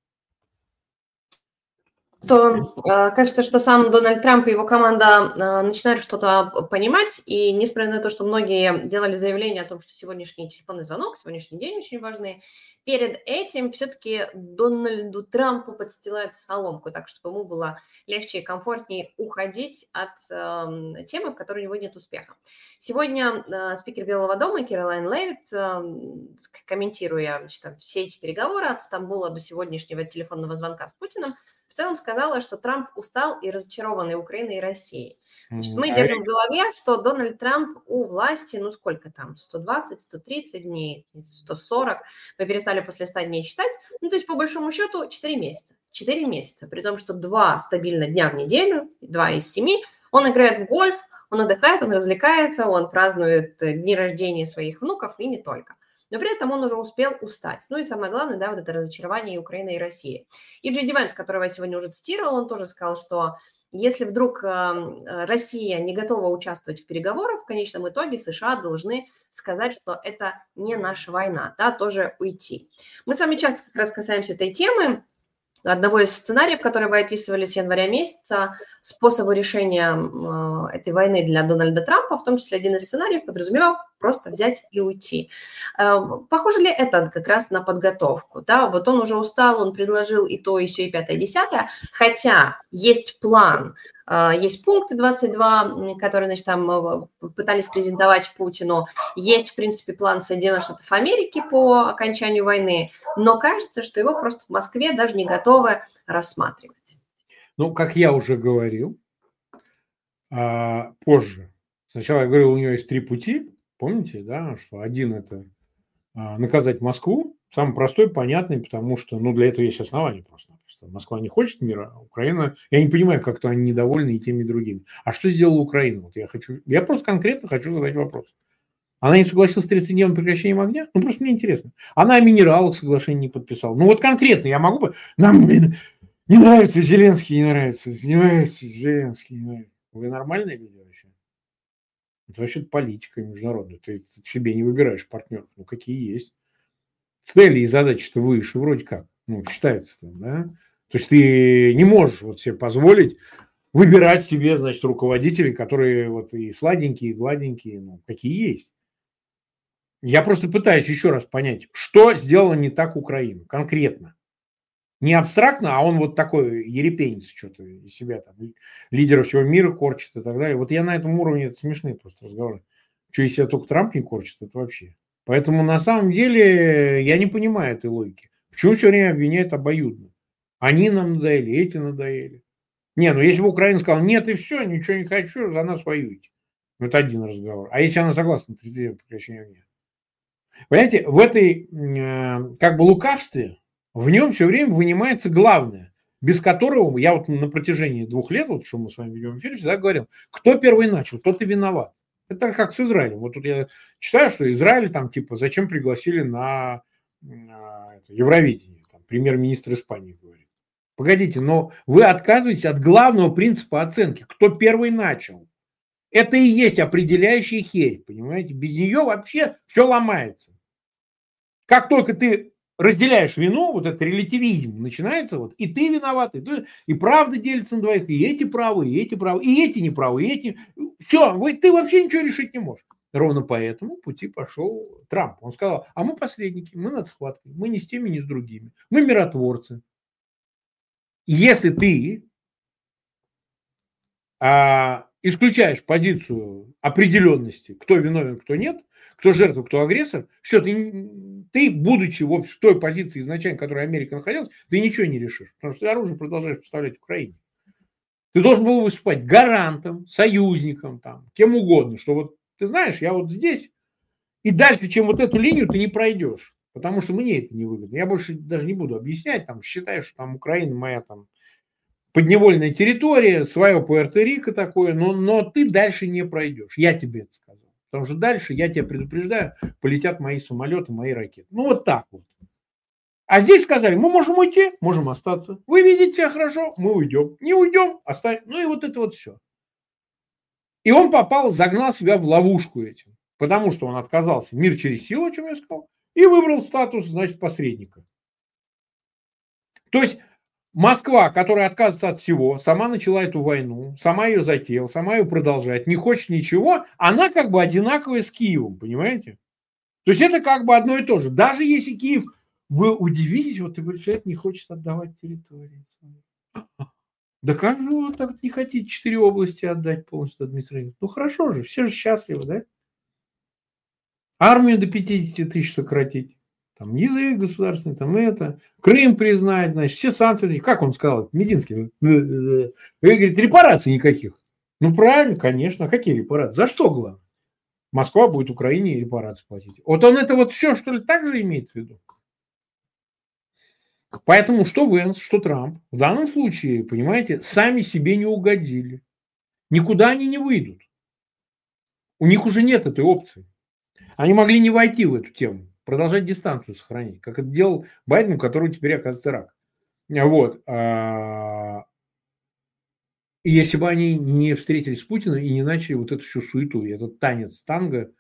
То кажется, что сам Дональд Трамп и его команда начинают что-то понимать, и несмотря на то, что многие делали заявление о том, что сегодняшний телефонный звонок, сегодняшний день очень важны, перед этим все-таки Дональду Трампу подстилают соломку, так чтобы ему было легче и комфортнее уходить от темы, в которой у него нет успеха. Сегодня спикер Белого дома Кэролайн Левитт, комментируя, значит, все эти переговоры от Стамбула до сегодняшнего телефонного звонка с Путиным, в целом сказала, что Трамп устал и разочарован и Украиной, и Россией. Значит, мы держим в голове, что Дональд Трамп у власти, ну сколько там, 120, 130 дней, 140, мы перестали после 100 дней считать, ну то есть по большому счету 4 месяца. 4 месяца, при том, что 2 стабильно дня в неделю, 2 из 7, он играет в гольф, он отдыхает, он развлекается, он празднует дни рождения своих внуков и не только. Но при этом он уже успел устать. Ну и самое главное, да, вот это разочарование и Украины, и России. И Джей Ди Венс, которого я сегодня уже цитировала, он тоже сказал, что если вдруг Россия не готова участвовать в переговорах, в конечном итоге США должны сказать, что это не наша война, да, тоже уйти. Мы с вами часто как раз касаемся этой темы. Одного из сценариев, которые вы описывали с января месяца, способы решения этой войны для Дональда Трампа, в том числе один из сценариев подразумевал просто взять и уйти. Похоже ли это как раз на подготовку? Да? Вот он уже устал, он предложил и то, и сё, и пятое, и десятое, хотя есть план, есть пункты 22, которые, значит, там пытались презентовать Путину, есть, в принципе, план Соединенных Штатов Америки по окончанию войны, но кажется, что его просто в Москве даже не готовы рассматривать. Ну, как я уже говорил позже, сначала я говорил, у него есть 3 пути, помните, да, что один – это наказать Москву, самый простой, понятный, потому что, ну, для этого есть основания просто. Москва не хочет мира, а Украина, я не понимаю, как-то они недовольны и теми, и другими. А что сделала Украина? Вот я просто конкретно хочу задать вопрос. Она не согласилась с 30-дневным прекращением огня? Ну, просто мне интересно. Она о минералах соглашение не подписала. Ну, вот конкретно я могу бы... Нам, блин, не нравится Зеленский, не нравится Зеленский, не нравится. Вы нормальные люди вообще? Это вообще политика международная. Ты себе не выбираешь партнеров. Ну, какие есть. Цели и задачи-то выше вроде как. Ну, считается-то, да? То есть ты не можешь вот себе позволить выбирать себе, значит, руководителей, которые вот и сладенькие, и гладенькие, ну, какие есть. Я просто пытаюсь еще раз понять, что сделала не так Украина конкретно. Не абстрактно, а он вот такой ерепенец что-то из себя там, лидера всего мира корчит и так далее. Вот я на этом уровне, это смешные просто разговоры. Что, если только Трамп не корчит, это вообще. Поэтому на самом деле я не понимаю этой логики. Почему все время обвиняют обоюдно? Они нам надоели, эти надоели. Не, ну если бы Украина сказала, нет и все, ничего не хочу, за нас воюйте. Ну, это один разговор. А если она согласна на 30-дневное прекращение огня? Понимаете, в этой как бы лукавстве, в нем все время вынимается главное, без которого я вот на протяжении 2 лет, вот что мы с вами ведем эфир, всегда говорил, кто первый начал, тот и виноват. Это как с Израилем. Вот тут я читаю, что Израиль там типа зачем пригласили на Евровидение. Там, премьер-министр Испании говорит. Погодите, но вы отказываетесь от главного принципа оценки. Кто первый начал? Это и есть определяющая херь, понимаете? Без нее вообще все ломается. Как только ты разделяешь вину, вот этот релятивизм начинается, вот, и ты виноват, и правда делится на двоих, и эти правы, и эти правы, и эти неправы, и эти... Все, ты вообще ничего решить не можешь. Ровно по этому пути пошел Трамп. Он сказал, а мы посредники, мы над схваткой, мы ни с теми, ни с другими. Мы миротворцы. Если ты исключаешь позицию определенности, кто виновен, кто нет, кто жертва, кто агрессор, все, ты будучи в той позиции изначально, в которой Америка находилась, ты ничего не решишь, потому что ты оружие продолжаешь поставлять в Украине. Ты должен был выступать гарантом, союзником, там, кем угодно, что вот ты знаешь, я вот здесь, и дальше, чем вот эту линию, ты не пройдешь, потому что мне это не выгодно. Я больше даже не буду объяснять, там, считаю, что там Украина моя там подневольная территория, свое Пуэрто-Рико такое, но ты дальше не пройдешь. Я тебе это сказал. Потому что дальше, я тебя предупреждаю, полетят мои самолеты, мои ракеты. Ну, вот так вот. А здесь сказали, мы можем уйти, можем остаться. Вы видите себя хорошо, мы уйдем. Не уйдем, оставим. Ну, и вот это вот все. И он загнал себя в ловушку этим. Потому что он отказался мир через силу, о чем я сказал, и выбрал статус, значит, посредника. То есть Москва, которая отказывается от всего, сама начала эту войну, сама ее затеяла, сама ее продолжает, не хочет ничего, она как бы одинаковая с Киевом, понимаете? То есть это как бы одно и то же. Даже если Киев, вы удивитесь, вот ты говоришь, человек не хочет отдавать территории. Да как же вы так не хотите 4 области отдать полностью администрации? Ну хорошо же, все же счастливы, да? Армию до 50 тысяч сократить. Там язык государственный, там это, Крым признать, значит, все санкции, как он сказал, Мединский, вы говорите, репараций никаких. Ну, правильно, конечно, а какие репарации? За что, главное? Москва будет Украине репарации платить. Вот он это вот все, что ли, так же имеет в виду? Поэтому что Венс, что Трамп, в данном случае, понимаете, сами себе не угодили. Никуда они не выйдут. У них уже нет этой опции. Они могли не войти в эту тему, продолжать дистанцию сохранить, как это делал Байден, у которого теперь оказывается рак. Вот. И если бы они не встретились с Путиным и не начали вот эту всю суету, и этот танец танго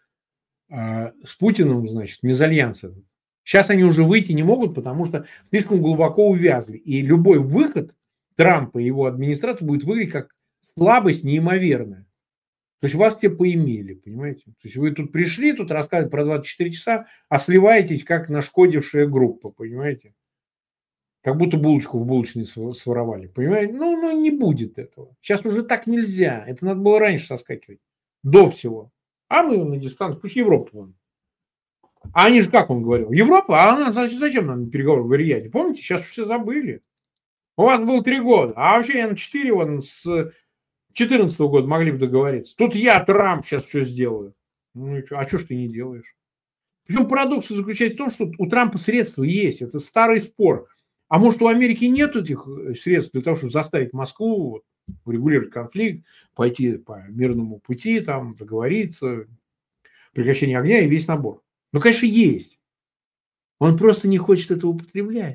с Путиным, значит, мезальянс этот. Сейчас они уже выйти не могут, потому что слишком глубоко увязли. И любой выход Трампа и его администрации будет выглядеть как слабость неимоверная. То есть вас все поимели, понимаете? То есть вы тут пришли, тут рассказывали про 24 часа, а сливаетесь как нашкодившая группа, понимаете? Как будто булочку в булочной своровали, понимаете? Ну, не будет этого. Сейчас уже так нельзя. Это надо было раньше соскакивать. До всего. А мы на дистанции, пусть Европа вон. А они же, как он говорил, Европа, а она, значит, зачем нам переговоры в Риаде? Помните, сейчас все забыли. У вас было 3 года, а вообще я на 4 вон с 2014 года могли бы договориться. Тут я, Трамп, сейчас все сделаю. Ну и что? А что ж ты не делаешь? Причем парадокс заключается в том, что у Трампа средства есть. Это старый спор. А может, у Америки нет этих средств для того, чтобы заставить Москву урегулировать конфликт, пойти по мирному пути, там, договориться, прекращение огня и весь набор. Ну, конечно, есть. Он просто не хочет этого употреблять.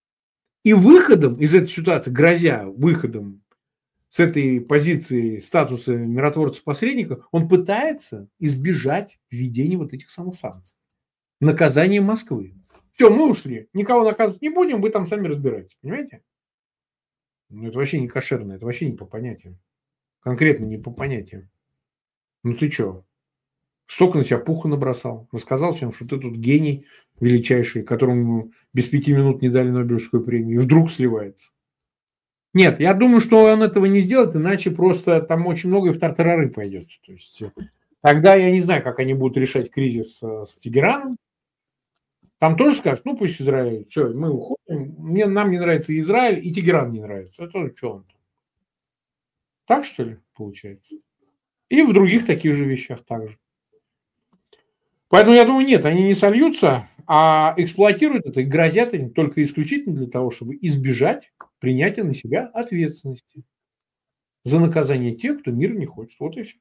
И выходом из этой ситуации, грозя выходом с этой позиции статуса миротворца-посредника, он пытается избежать введения вот этих самых санкций. Наказание Москвы. Все, мы ушли. Никого наказывать не будем, вы там сами разбираетесь. Понимаете? Ну, это вообще не кошерно, это вообще не по понятиям. Конкретно не по понятиям. Ну ты что? Столько на себя пуха набросал. Рассказал всем, что ты тут гений величайший, которому без 5 минут не дали Нобелевскую премию. И вдруг сливается. Нет, я думаю, что он этого не сделает, иначе просто там очень много и в тартарары пойдет. То есть тогда я не знаю, как они будут решать кризис с Тегераном. Там тоже скажут, ну пусть Израиль, все, мы уходим. Нам не нравится и Израиль, и Тегеран не нравится. Это что он там? Так что ли получается? И в других таких же вещах также. Поэтому я думаю, нет, они не сольются, а эксплуатируют это и грозят им только исключительно для того, чтобы избежать принятия на себя ответственности за наказание тех, кто мир не хочет. Вот и все.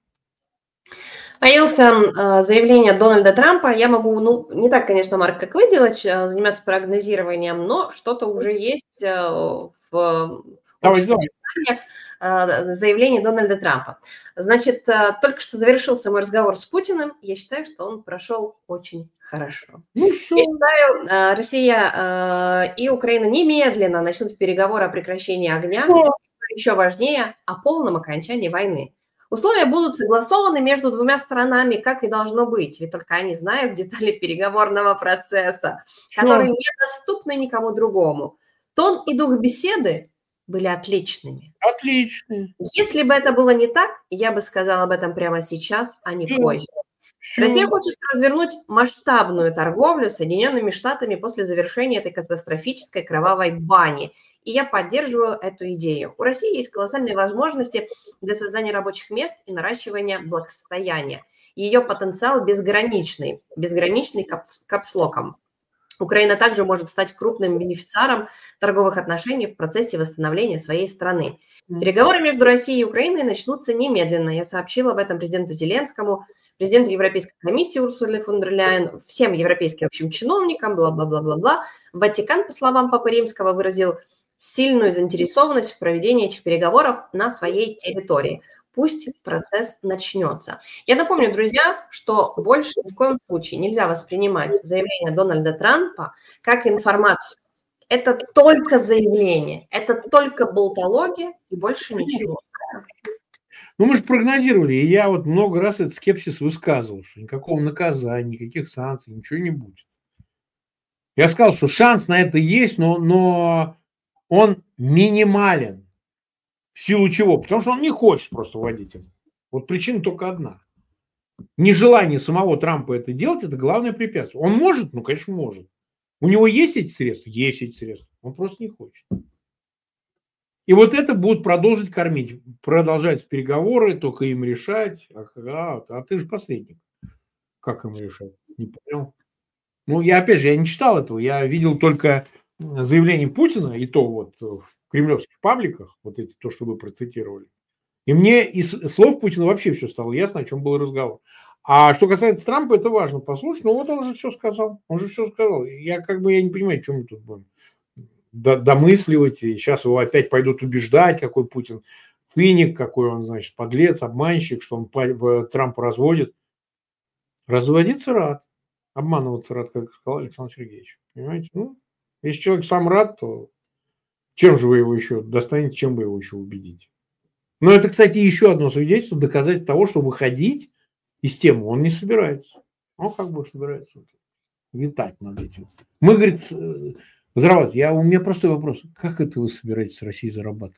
Появился заявление Дональда Трампа. Я могу, ну, не так, конечно, Марк, как вы делать, заниматься прогнозированием, но что-то уже есть в заявлений Дональда Трампа. Значит, только что завершился мой разговор с Путиным. Я считаю, что он прошел очень хорошо. Я считаю, Россия и Украина немедленно начнут переговоры о прекращении огня. Еще важнее, о полном окончании войны. Условия будут согласованы между двумя сторонами, как и должно быть, ведь только они знают детали переговорного процесса, которые недоступны никому другому. Тон и дух беседы были отличными. Отличные. Если бы это было не так, я бы сказала об этом прямо сейчас, а не позже. Россия хочет развернуть масштабную торговлю с Соединенными Штатами после завершения этой катастрофической кровавой бани. И я поддерживаю эту идею. У России есть колоссальные возможности для создания рабочих мест и наращивания благосостояния. Ее потенциал безграничный капслоком. Украина также может стать крупным бенефициаром торговых отношений в процессе восстановления своей страны. Переговоры между Россией и Украиной начнутся немедленно. Я сообщила об этом президенту Зеленскому, президенту Европейской комиссии Урсуле фон дер Ляйен, всем европейским общим чиновникам, бла-бла-бла-бла-бла. Ватикан, по словам Папы Римского, выразил сильную заинтересованность в проведении этих переговоров на своей территории. Пусть процесс начнется. Я напомню, друзья, что больше ни в коем случае нельзя воспринимать заявление Дональда Трампа как информацию. Это только заявление, это только болтология и больше ничего. Ну, мы же прогнозировали, и я вот много раз этот скепсис высказывал, что никакого наказания, никаких санкций, ничего не будет. Я сказал, что шанс на это есть, но он минимален. В силу чего? Потому что он не хочет просто вводить это. Вот причина только одна. Нежелание самого Трампа это делать – это главное препятствие. Он может? Ну, конечно, может. У него есть эти средства? Есть эти средства. Он просто не хочет. И вот это будут продолжить кормить. Продолжать переговоры, только им решать. А ты же посредник. Как им решать? Не понял. Ну, я не читал этого. Я видел только заявление Путина, и то вот в кремлевских пабликах, вот эти, то, что вы процитировали. И мне из слов Путина вообще все стало ясно, о чем был разговор. А что касается Трампа, это важно послушать. Ну, вот он же все сказал. Я не понимаю, чем мы тут будем домысливать. И сейчас его опять пойдут убеждать, какой Путин циник, какой он, значит, подлец, обманщик, что он Трампа разводит. Разводиться рад. Обманываться рад, как сказал Александр Сергеевич. Понимаете? Ну, если человек сам рад, то чем же вы его еще достанете, чем вы его еще убедите? Но это, кстати, еще одно свидетельство, доказательство того, что выходить из темы он не собирается. Он как бы собирается витать над этим. Мы, говорит, зарабатывать. У меня простой вопрос. Как это вы собираетесь с Россией зарабатывать?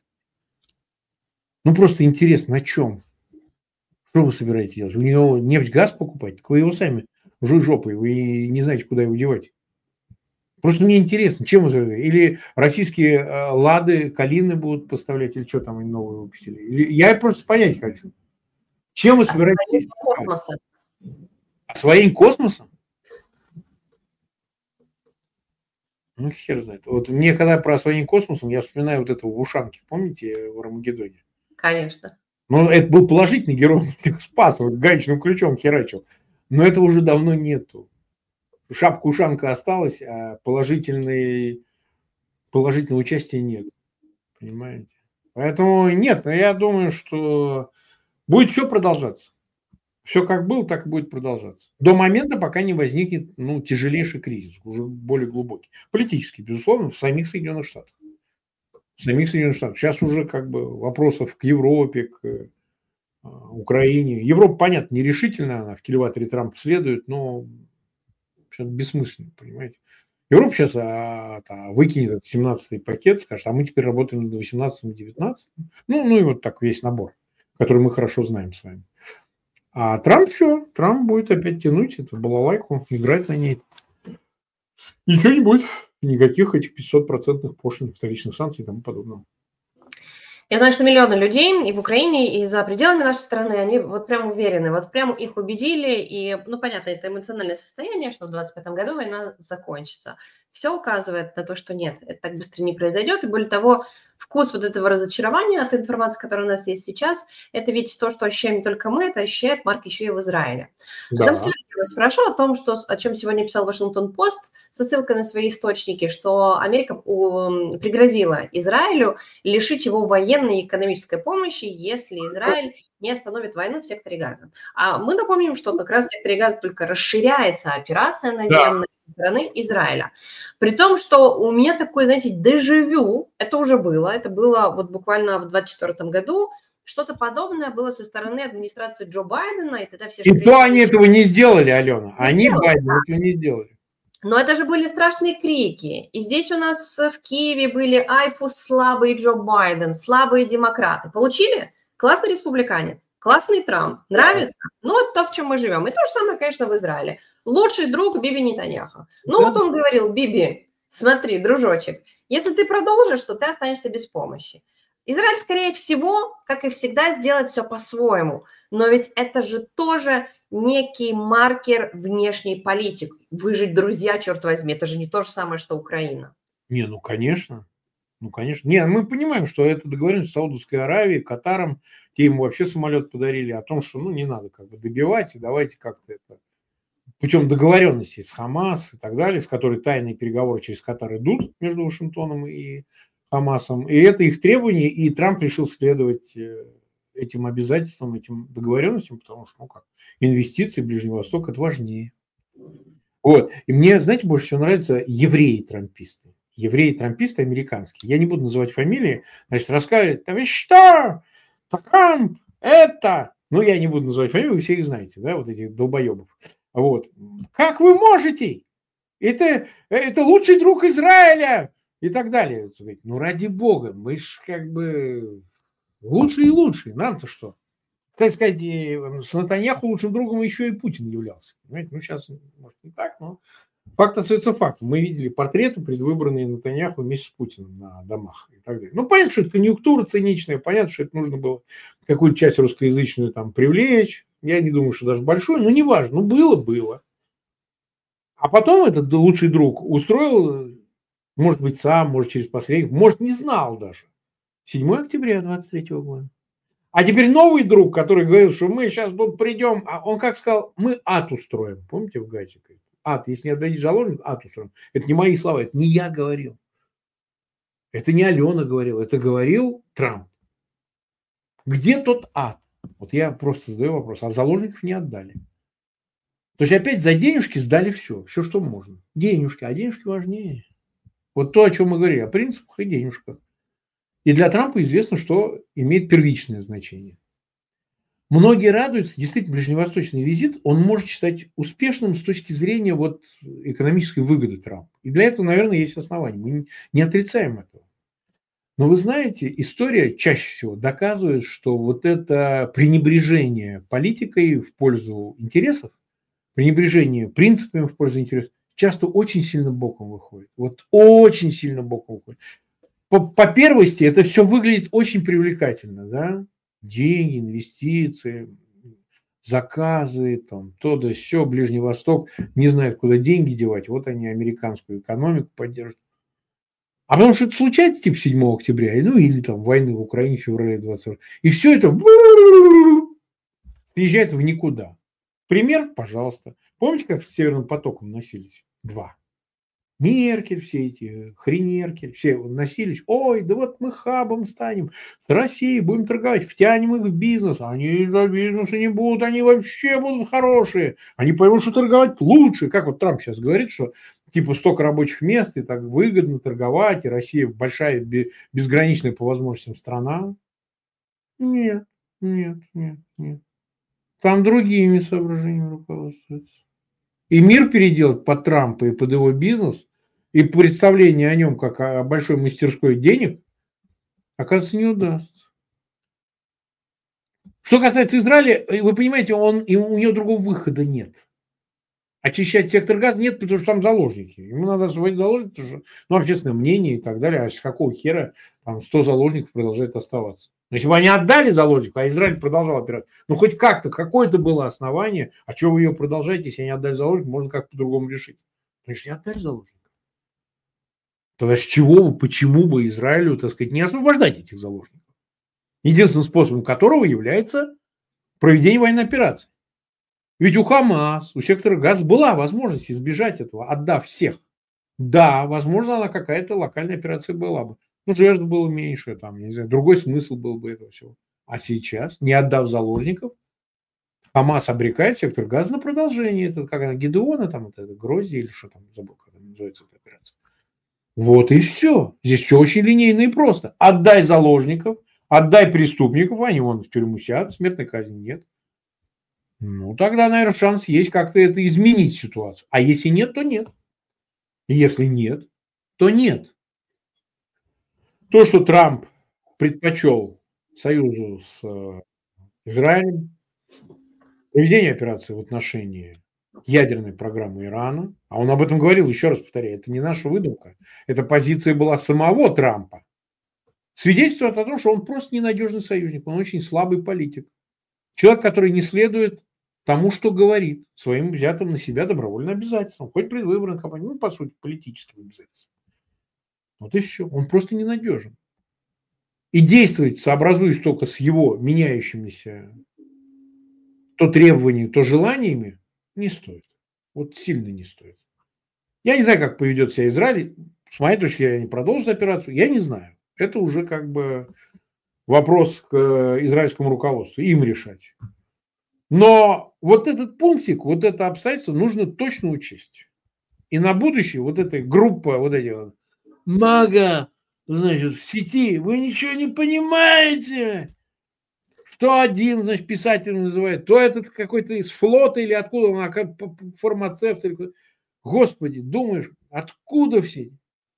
Ну, просто интересно, на чем? Что вы собираетесь делать? У него нефть, газ покупать? Так вы его сами жопой, вы не знаете, куда его девать. Просто мне интересно, чем вы собираетесь? Или российские лады, калины будут поставлять, или что там они новые выпустили? Я просто понять хочу. Чем вы собираетесь? Освоение космоса? Ну, хер знает. Вот мне, когда про освоение космосом, я вспоминаю вот этого в Ушанке. Помните, в Армагеддоне? Конечно. Ну, это был положительный герой, спас, вот гаечным ключом херачил. Но этого уже давно нету. Шапка-ушанка осталась, а положительного участия нет. Понимаете? Поэтому нет, но я думаю, что будет все продолжаться. Все как было, так и будет продолжаться. До момента, пока не возникнет тяжелейший кризис, уже более глубокий. Политический, безусловно, в самих Соединенных Штатах. Сейчас уже как бы вопросов к Европе, к Украине. Европа, понятно, нерешительная, она в кильваторе Трампа следует, но бессмысленно, понимаете. Европа сейчас выкинет этот 17-й пакет, скажет, а мы теперь работаем над 18-м и 19-м. Ну и вот так весь набор, который мы хорошо знаем с вами. А Трамп будет опять тянуть эту балалайку, играть на ней. Ничего не будет. Никаких этих 500% пошлин, вторичных санкций и тому подобного. Я знаю, что миллионы людей и в Украине, и за пределами нашей страны, они вот прям уверены, вот прям их убедили, и, понятно, это эмоциональное состояние, что в 2025 году война закончится. все указывает на то, что нет, это так быстро не произойдет. И более того, вкус вот этого разочарования от информации, которая у нас есть сейчас, это ведь то, что ощущаем не только мы, это ощущает Марк еще и в Израиле. Да. Я вас спрошу о том, о чем сегодня писал Вашингтон-Пост, со ссылкой на свои источники, что Америка пригрозила Израилю лишить его военной и экономической помощи, если Израиль не остановит войну в секторе Газа. А мы напомним, что как раз в секторе Газа только расширяется операция наземная стороны Израиля. При том, что у меня такой, знаете, дежавю, это было вот буквально в 2024 году, что-то подобное было со стороны администрации Джо Байдена, и тогда все... И то они этого не сделали, Алена. Они, Байден, этого не сделали. Но это же были страшные крики. И здесь у нас в Киеве были айфу слабый Джо Байден, слабые демократы. Получили? Классный республиканец, классный Трамп. Нравится? Ну, это то, в чем мы живем. И то же самое, конечно, в Израиле. Лучший друг Биби Нетаньяху. Ну, вот он говорил: Биби, смотри, дружочек, если ты продолжишь, то ты останешься без помощи. Израиль, скорее всего, как и всегда, сделает все по-своему. Но ведь это же тоже некий маркер внешней политики. Вы же друзья, черт возьми, это же не то же самое, что Украина. Не, ну, конечно. Ну, конечно. Не, мы понимаем, что это договоренность с Саудовской Аравией, Катаром, те ему вообще самолет подарили, о том, что, ну, не надо как бы добивать, и давайте как-то это путем договоренности с Хамас и так далее, с которой тайные переговоры через Катар идут между Вашингтоном и Хамасом. И это их требования, и Трамп решил следовать этим обязательствам, этим договоренностям, потому что, ну как, инвестиции в Ближний Восток – это важнее. Вот. И мне, знаете, больше всего нравятся евреи-трамписты. Евреи-трамписты американские. Я не буду называть фамилии, значит, рассказывают: да вы что, Трамп, это... Ну, я не буду называть фамилии, вы все их знаете, да, вот этих долбоебов. Вот. Как вы можете? Это лучший друг Израиля и так далее. Ну, ради бога, мы ж как бы лучшие и лучшие. Нам-то что? Кстати сказать, с Нетаньяху лучшим другом еще и Путин являлся. Понимаете? Ну, сейчас, может, не так, но факт остается фактом. Мы видели портреты, предвыборные Нетаньяху вместе с Путиным на домах и так далее. Ну, понятно, что это конъюнктура циничная, понятно, что это нужно было какую-то часть русскоязычную там привлечь. Я не думаю, что даже большую, но неважно. Ну, было. А потом этот лучший друг устроил, может быть, сам, может, через посредник, может, не знал даже. 7 октября 23 года. А теперь новый друг, который говорил, что мы сейчас тут придем, а он как сказал: мы ад устроим. Помните в Газе? Ад, если не отдадите заложник, ад устроим. Это не мои слова, это не я говорил. Это не Алена говорила, это говорил Трамп. Где тот ад? Вот я просто задаю вопрос. А заложников не отдали. То есть опять за денежки сдали все, что можно. Денежки, а денежки важнее. Вот то, о чем мы говорили, о принципах и денежках. И для Трампа известно, что имеет первичное значение. Многие радуются, действительно, ближневосточный визит, он может считать успешным с точки зрения вот экономической выгоды Трампа. И для этого, наверное, есть основания. Мы не отрицаем этого. Но вы знаете, история чаще всего доказывает, что вот это пренебрежение политикой в пользу интересов, пренебрежение принципами в пользу интересов часто очень сильно боком выходит. Вот очень сильно боком выходит. По первости это все выглядит очень привлекательно, да? Деньги, инвестиции, заказы, там, то да сё, Ближний Восток не знает, куда деньги девать, вот они американскую экономику поддерживают. А потому что это случается типа 7 октября, ну или там войны в Украине в феврале 20, и все это съезжает в никуда. Пример, пожалуйста. Помните, как с Северным потоком носились? 2. Меркель, все эти, Хренеркель, все носились. Ой, да вот мы хабом станем, с Россией будем торговать, втянем их в бизнес. Они за бизнеса не будут, они вообще будут хорошие. Они поймут, что торговать лучше. Как вот Трамп сейчас говорит, что типа столько рабочих мест, и так выгодно торговать, и Россия большая, безграничная по возможностям страна. Нет. Там другими соображениями руководствуются. И мир переделать под Трампа и под его бизнес, и представление о нем как о большой мастерской денег, оказывается, не удастся. Что касается Израиля, вы понимаете, у него другого выхода нет. Очищать сектор газа нет, потому что там заложники. Ему надо освободить заложников, потому что, ну, общественное мнение и так далее. А с какого хера там 100 заложников продолжает оставаться? Но если бы они отдали заложников, а Израиль продолжал операцию, ну, хоть как-то, какое-то было основание, а что вы ее продолжаете, если они отдали заложников, можно как-то по-другому решить. Конечно, не отдали заложников. Тогда с чего, почему бы Израилю, так сказать, не освобождать этих заложников? Единственным способом которого является проведение военной операции. Ведь у Хамас, у сектора Газа была возможность избежать этого, отдав всех. Да, возможно, она какая-то локальная операция была бы. Ну, жертв было меньше, там, не знаю, другой смысл был бы этого всего. А сейчас, не отдав заложников, Хамас обрекает сектор Газа на продолжение. Это как она, Гедеона, там, это Грози или что там, забыл, как называется эта операция. Вот и все. Здесь все очень линейно и просто. Отдай заложников, отдай преступников, они вон в тюрьму сядут, смертной казни нет. Ну, тогда, наверное, шанс есть как-то это изменить ситуацию. А если нет, то нет. Если нет, то нет. То, что Трамп предпочел союзу с Израилем, проведение операции в отношении ядерной программы Ирана, а он об этом говорил, еще раз повторяю, это не наша выдумка, эта позиция была самого Трампа, свидетельствует о том, что он просто ненадежный союзник, он очень слабый политик. Человек, который не следует тому, что говорит, своим взятым на себя добровольным обязательствам, хоть предвыборной кампании, ну, по сути, политическим обязательствам. Вот и все. Он просто ненадежен. И действовать, сообразуясь только с его меняющимися то требованиями, то желаниями, не стоит. Вот сильно не стоит. Я не знаю, как поведет себя Израиль. С моей точки зрения, они продолжат операцию. Я не знаю. Это уже как бы вопрос к израильскому руководству. Им решать. Но вот этот пунктик, вот это обстоятельство нужно точно учесть. И на будущее вот эта группа, вот эти вот мага, значит, в сети, вы ничего не понимаете. Что один, значит, писатель называет, то этот какой-то из флота или откуда он, как фармацевт. Господи, думаешь, откуда все?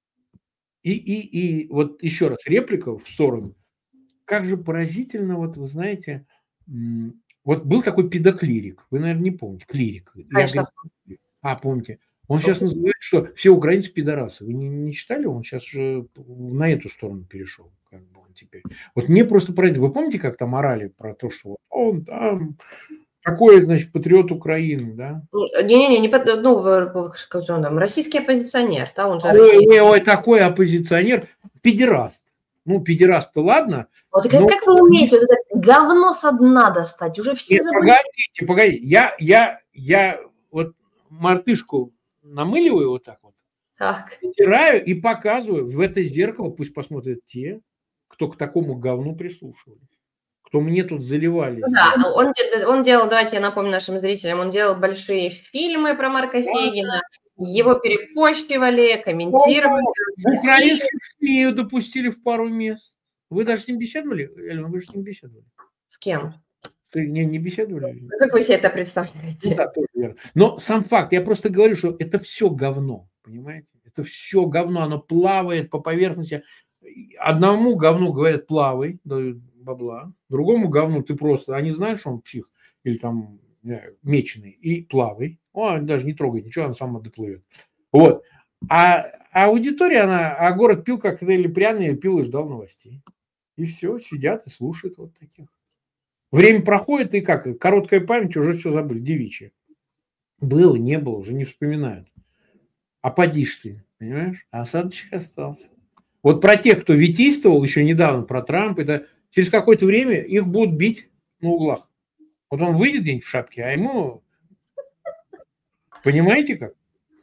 И вот еще раз, реплика в сторону. Как же поразительно, вот вы знаете, вот был такой педоклирик, вы, наверное, не помните, клирик. Конечно. Помните. Он сейчас называет, что все украинцы пидорасы. Вы не читали? Он сейчас уже на эту сторону перешел. Как бы он теперь. Вот мне просто поразительно. Вы помните, как там орали про то, что он там такой, значит, патриот Украины, да? Не, как он там, российский оппозиционер, да, он же российский. Ой, такой оппозиционер, педераст. Ну, педераст-то ладно. Вот как вы умеете вот это говно со дна достать? Уже все забыли. Погодите. Я вот мартышку намыливаю вот так вот, натираю и показываю в это зеркало, пусть посмотрят те, кто к такому говну прислушивались, кто мне тут заливали. Да, он делал, давайте я напомню нашим зрителям, он делал большие фильмы про Марка Фейгина, его перепощивали, комментировали. В украинских СМИ допустили в пару мест. Вы даже с ним беседовали, Эльма? Вы же с ним беседовали. С кем? Ты не беседовали? Как вы себе это представляете? Ну, да, тоже верно. Но сам факт, я просто говорю, что это все говно, понимаете? Это все говно, оно плавает по поверхности. Одному говну говорят плавай, дают бабла, другому говну ты просто, они знают, что он псих или там меченый, и плавай. Он даже не трогает ничего, он сам доплывет. Вот. А аудитория, а город пил коктейли пряные, пил и ждал новостей. И все, сидят и слушают вот таких. Время проходит, и как? Короткая память, уже все забыли, девичье. Было, не было, уже не вспоминают. А поди ж ты, понимаешь? А осадочек остался. Вот про тех, кто витийствовал еще недавно, про Трампа, это через какое-то время их будут бить на углах. Вот он выйдет где-нибудь в шапке, а ему... Понимаете как?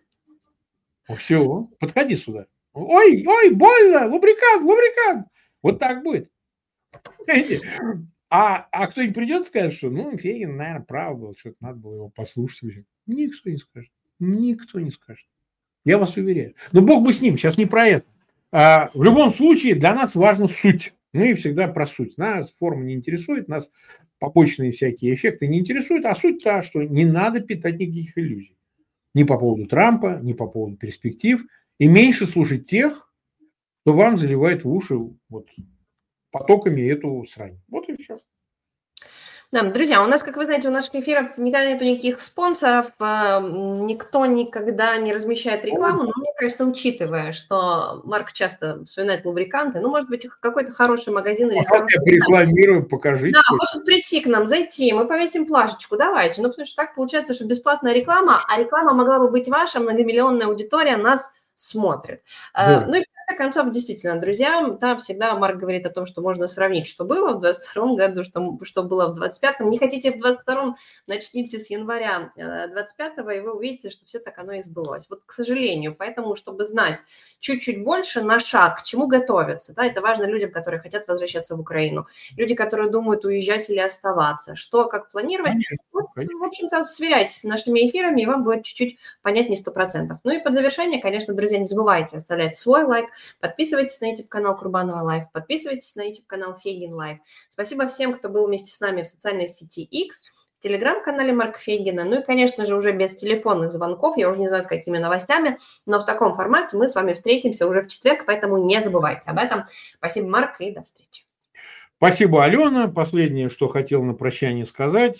Все, подходи сюда. Ой, больно, лубрикант. Вот так будет. Понимаете? А кто-нибудь придет и скажет, что, Фейгин, наверное, прав был, что-то надо было его послушать. Никто не скажет. Никто не скажет. Я вас уверяю. Но бог бы с ним, сейчас не про это. В любом случае, для нас важна суть. Мы всегда про суть. Нас форма не интересует, нас побочные всякие эффекты не интересуют, а суть та, что не надо питать никаких иллюзий. Ни по поводу Трампа, ни по поводу перспектив. И меньше слушать тех, кто вам заливает в уши вот потоками эту срань. Вот и все. Да, друзья, у нас, как вы знаете, у наших эфиров никогда нету никаких спонсоров, никто никогда не размещает рекламу, но мне кажется, учитывая, что Марк часто вспоминает лубриканты, может быть, какой-то хороший магазин или... Я рекламирую, покажите. Да, может прийти к нам, зайти, мы повесим плашечку, давайте. Потому что так получается, что бесплатная реклама, а реклама могла бы быть ваша, многомиллионная аудитория нас смотрит. Да. Ну и в конце концов, действительно, друзья, там всегда Марк говорит о том, что можно сравнить, что было в 22 году, что было в 25-м. Не хотите в 22-м, начните с января 25-го, и вы увидите, что все так оно и сбылось. Вот, к сожалению, поэтому, чтобы знать чуть-чуть больше на шаг, к чему готовиться, да, это важно людям, которые хотят возвращаться в Украину, люди, которые думают, уезжать или оставаться, что, как планировать. Конечно, Вот, конечно. в общем-то, сверяйтесь с нашими эфирами, и вам будет чуть-чуть понятнее 100%. Ну и под завершение, конечно, друзья, не забывайте оставлять свой лайк, подписывайтесь на YouTube-канал Курбанова Лайф, подписывайтесь на YouTube-канал Фейгин Лайф. Спасибо всем, кто был вместе с нами в социальной сети X, в телеграм-канале Марка Фейгина, ну и, конечно же, уже без телефонных звонков, я уже не знаю, с какими новостями, но в таком формате мы с вами встретимся уже в четверг, поэтому не забывайте об этом. Спасибо, Марк, и до встречи. Спасибо, Алена. Последнее, что хотел на прощание сказать.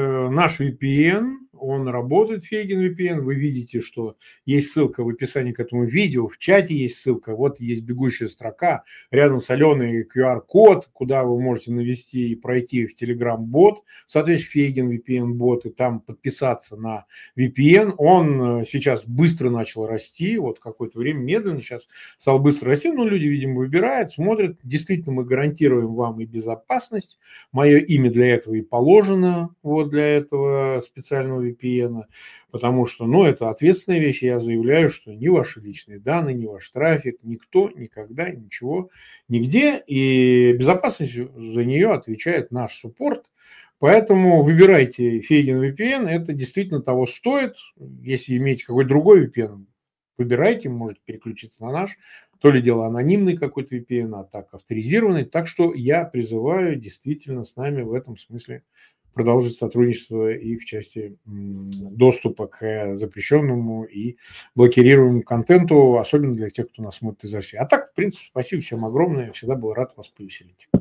Наш VPN, он работает, Фейгин VPN. Вы видите, что есть ссылка в описании к этому видео. В чате есть ссылка. Вот есть бегущая строка. Рядом с Аленой QR-код, куда вы можете навести и пройти в Telegram-бот. Соответственно, Фейгин VPN-бот. И там подписаться на VPN. Он сейчас быстро начал расти. Вот какое-то время медленно сейчас стал быстро расти. Но люди, видимо, выбирают, смотрят. Действительно, мы гарантируем вам и безопасность. Мое имя для этого и положено, вот для этого специального VPN, потому что, ну, это ответственная вещь. Я заявляю, что ни ваши личные данные, ни ваш трафик, никто никогда ничего нигде. И безопасность за нее отвечает наш суппорт. Поэтому выбирайте Фейгин VPN, это действительно того стоит. Если имеете какой-то другой VPN, выбирайте, можете переключиться на наш. То ли дело анонимный какой-то VPN, а так авторизированный. Так что я призываю действительно с нами в этом смысле продолжить сотрудничество и в части доступа к запрещенному и блокируемому контенту, особенно для тех, кто нас смотрит из России. А так, в принципе, спасибо всем огромное. Я всегда был рад вас повеселить.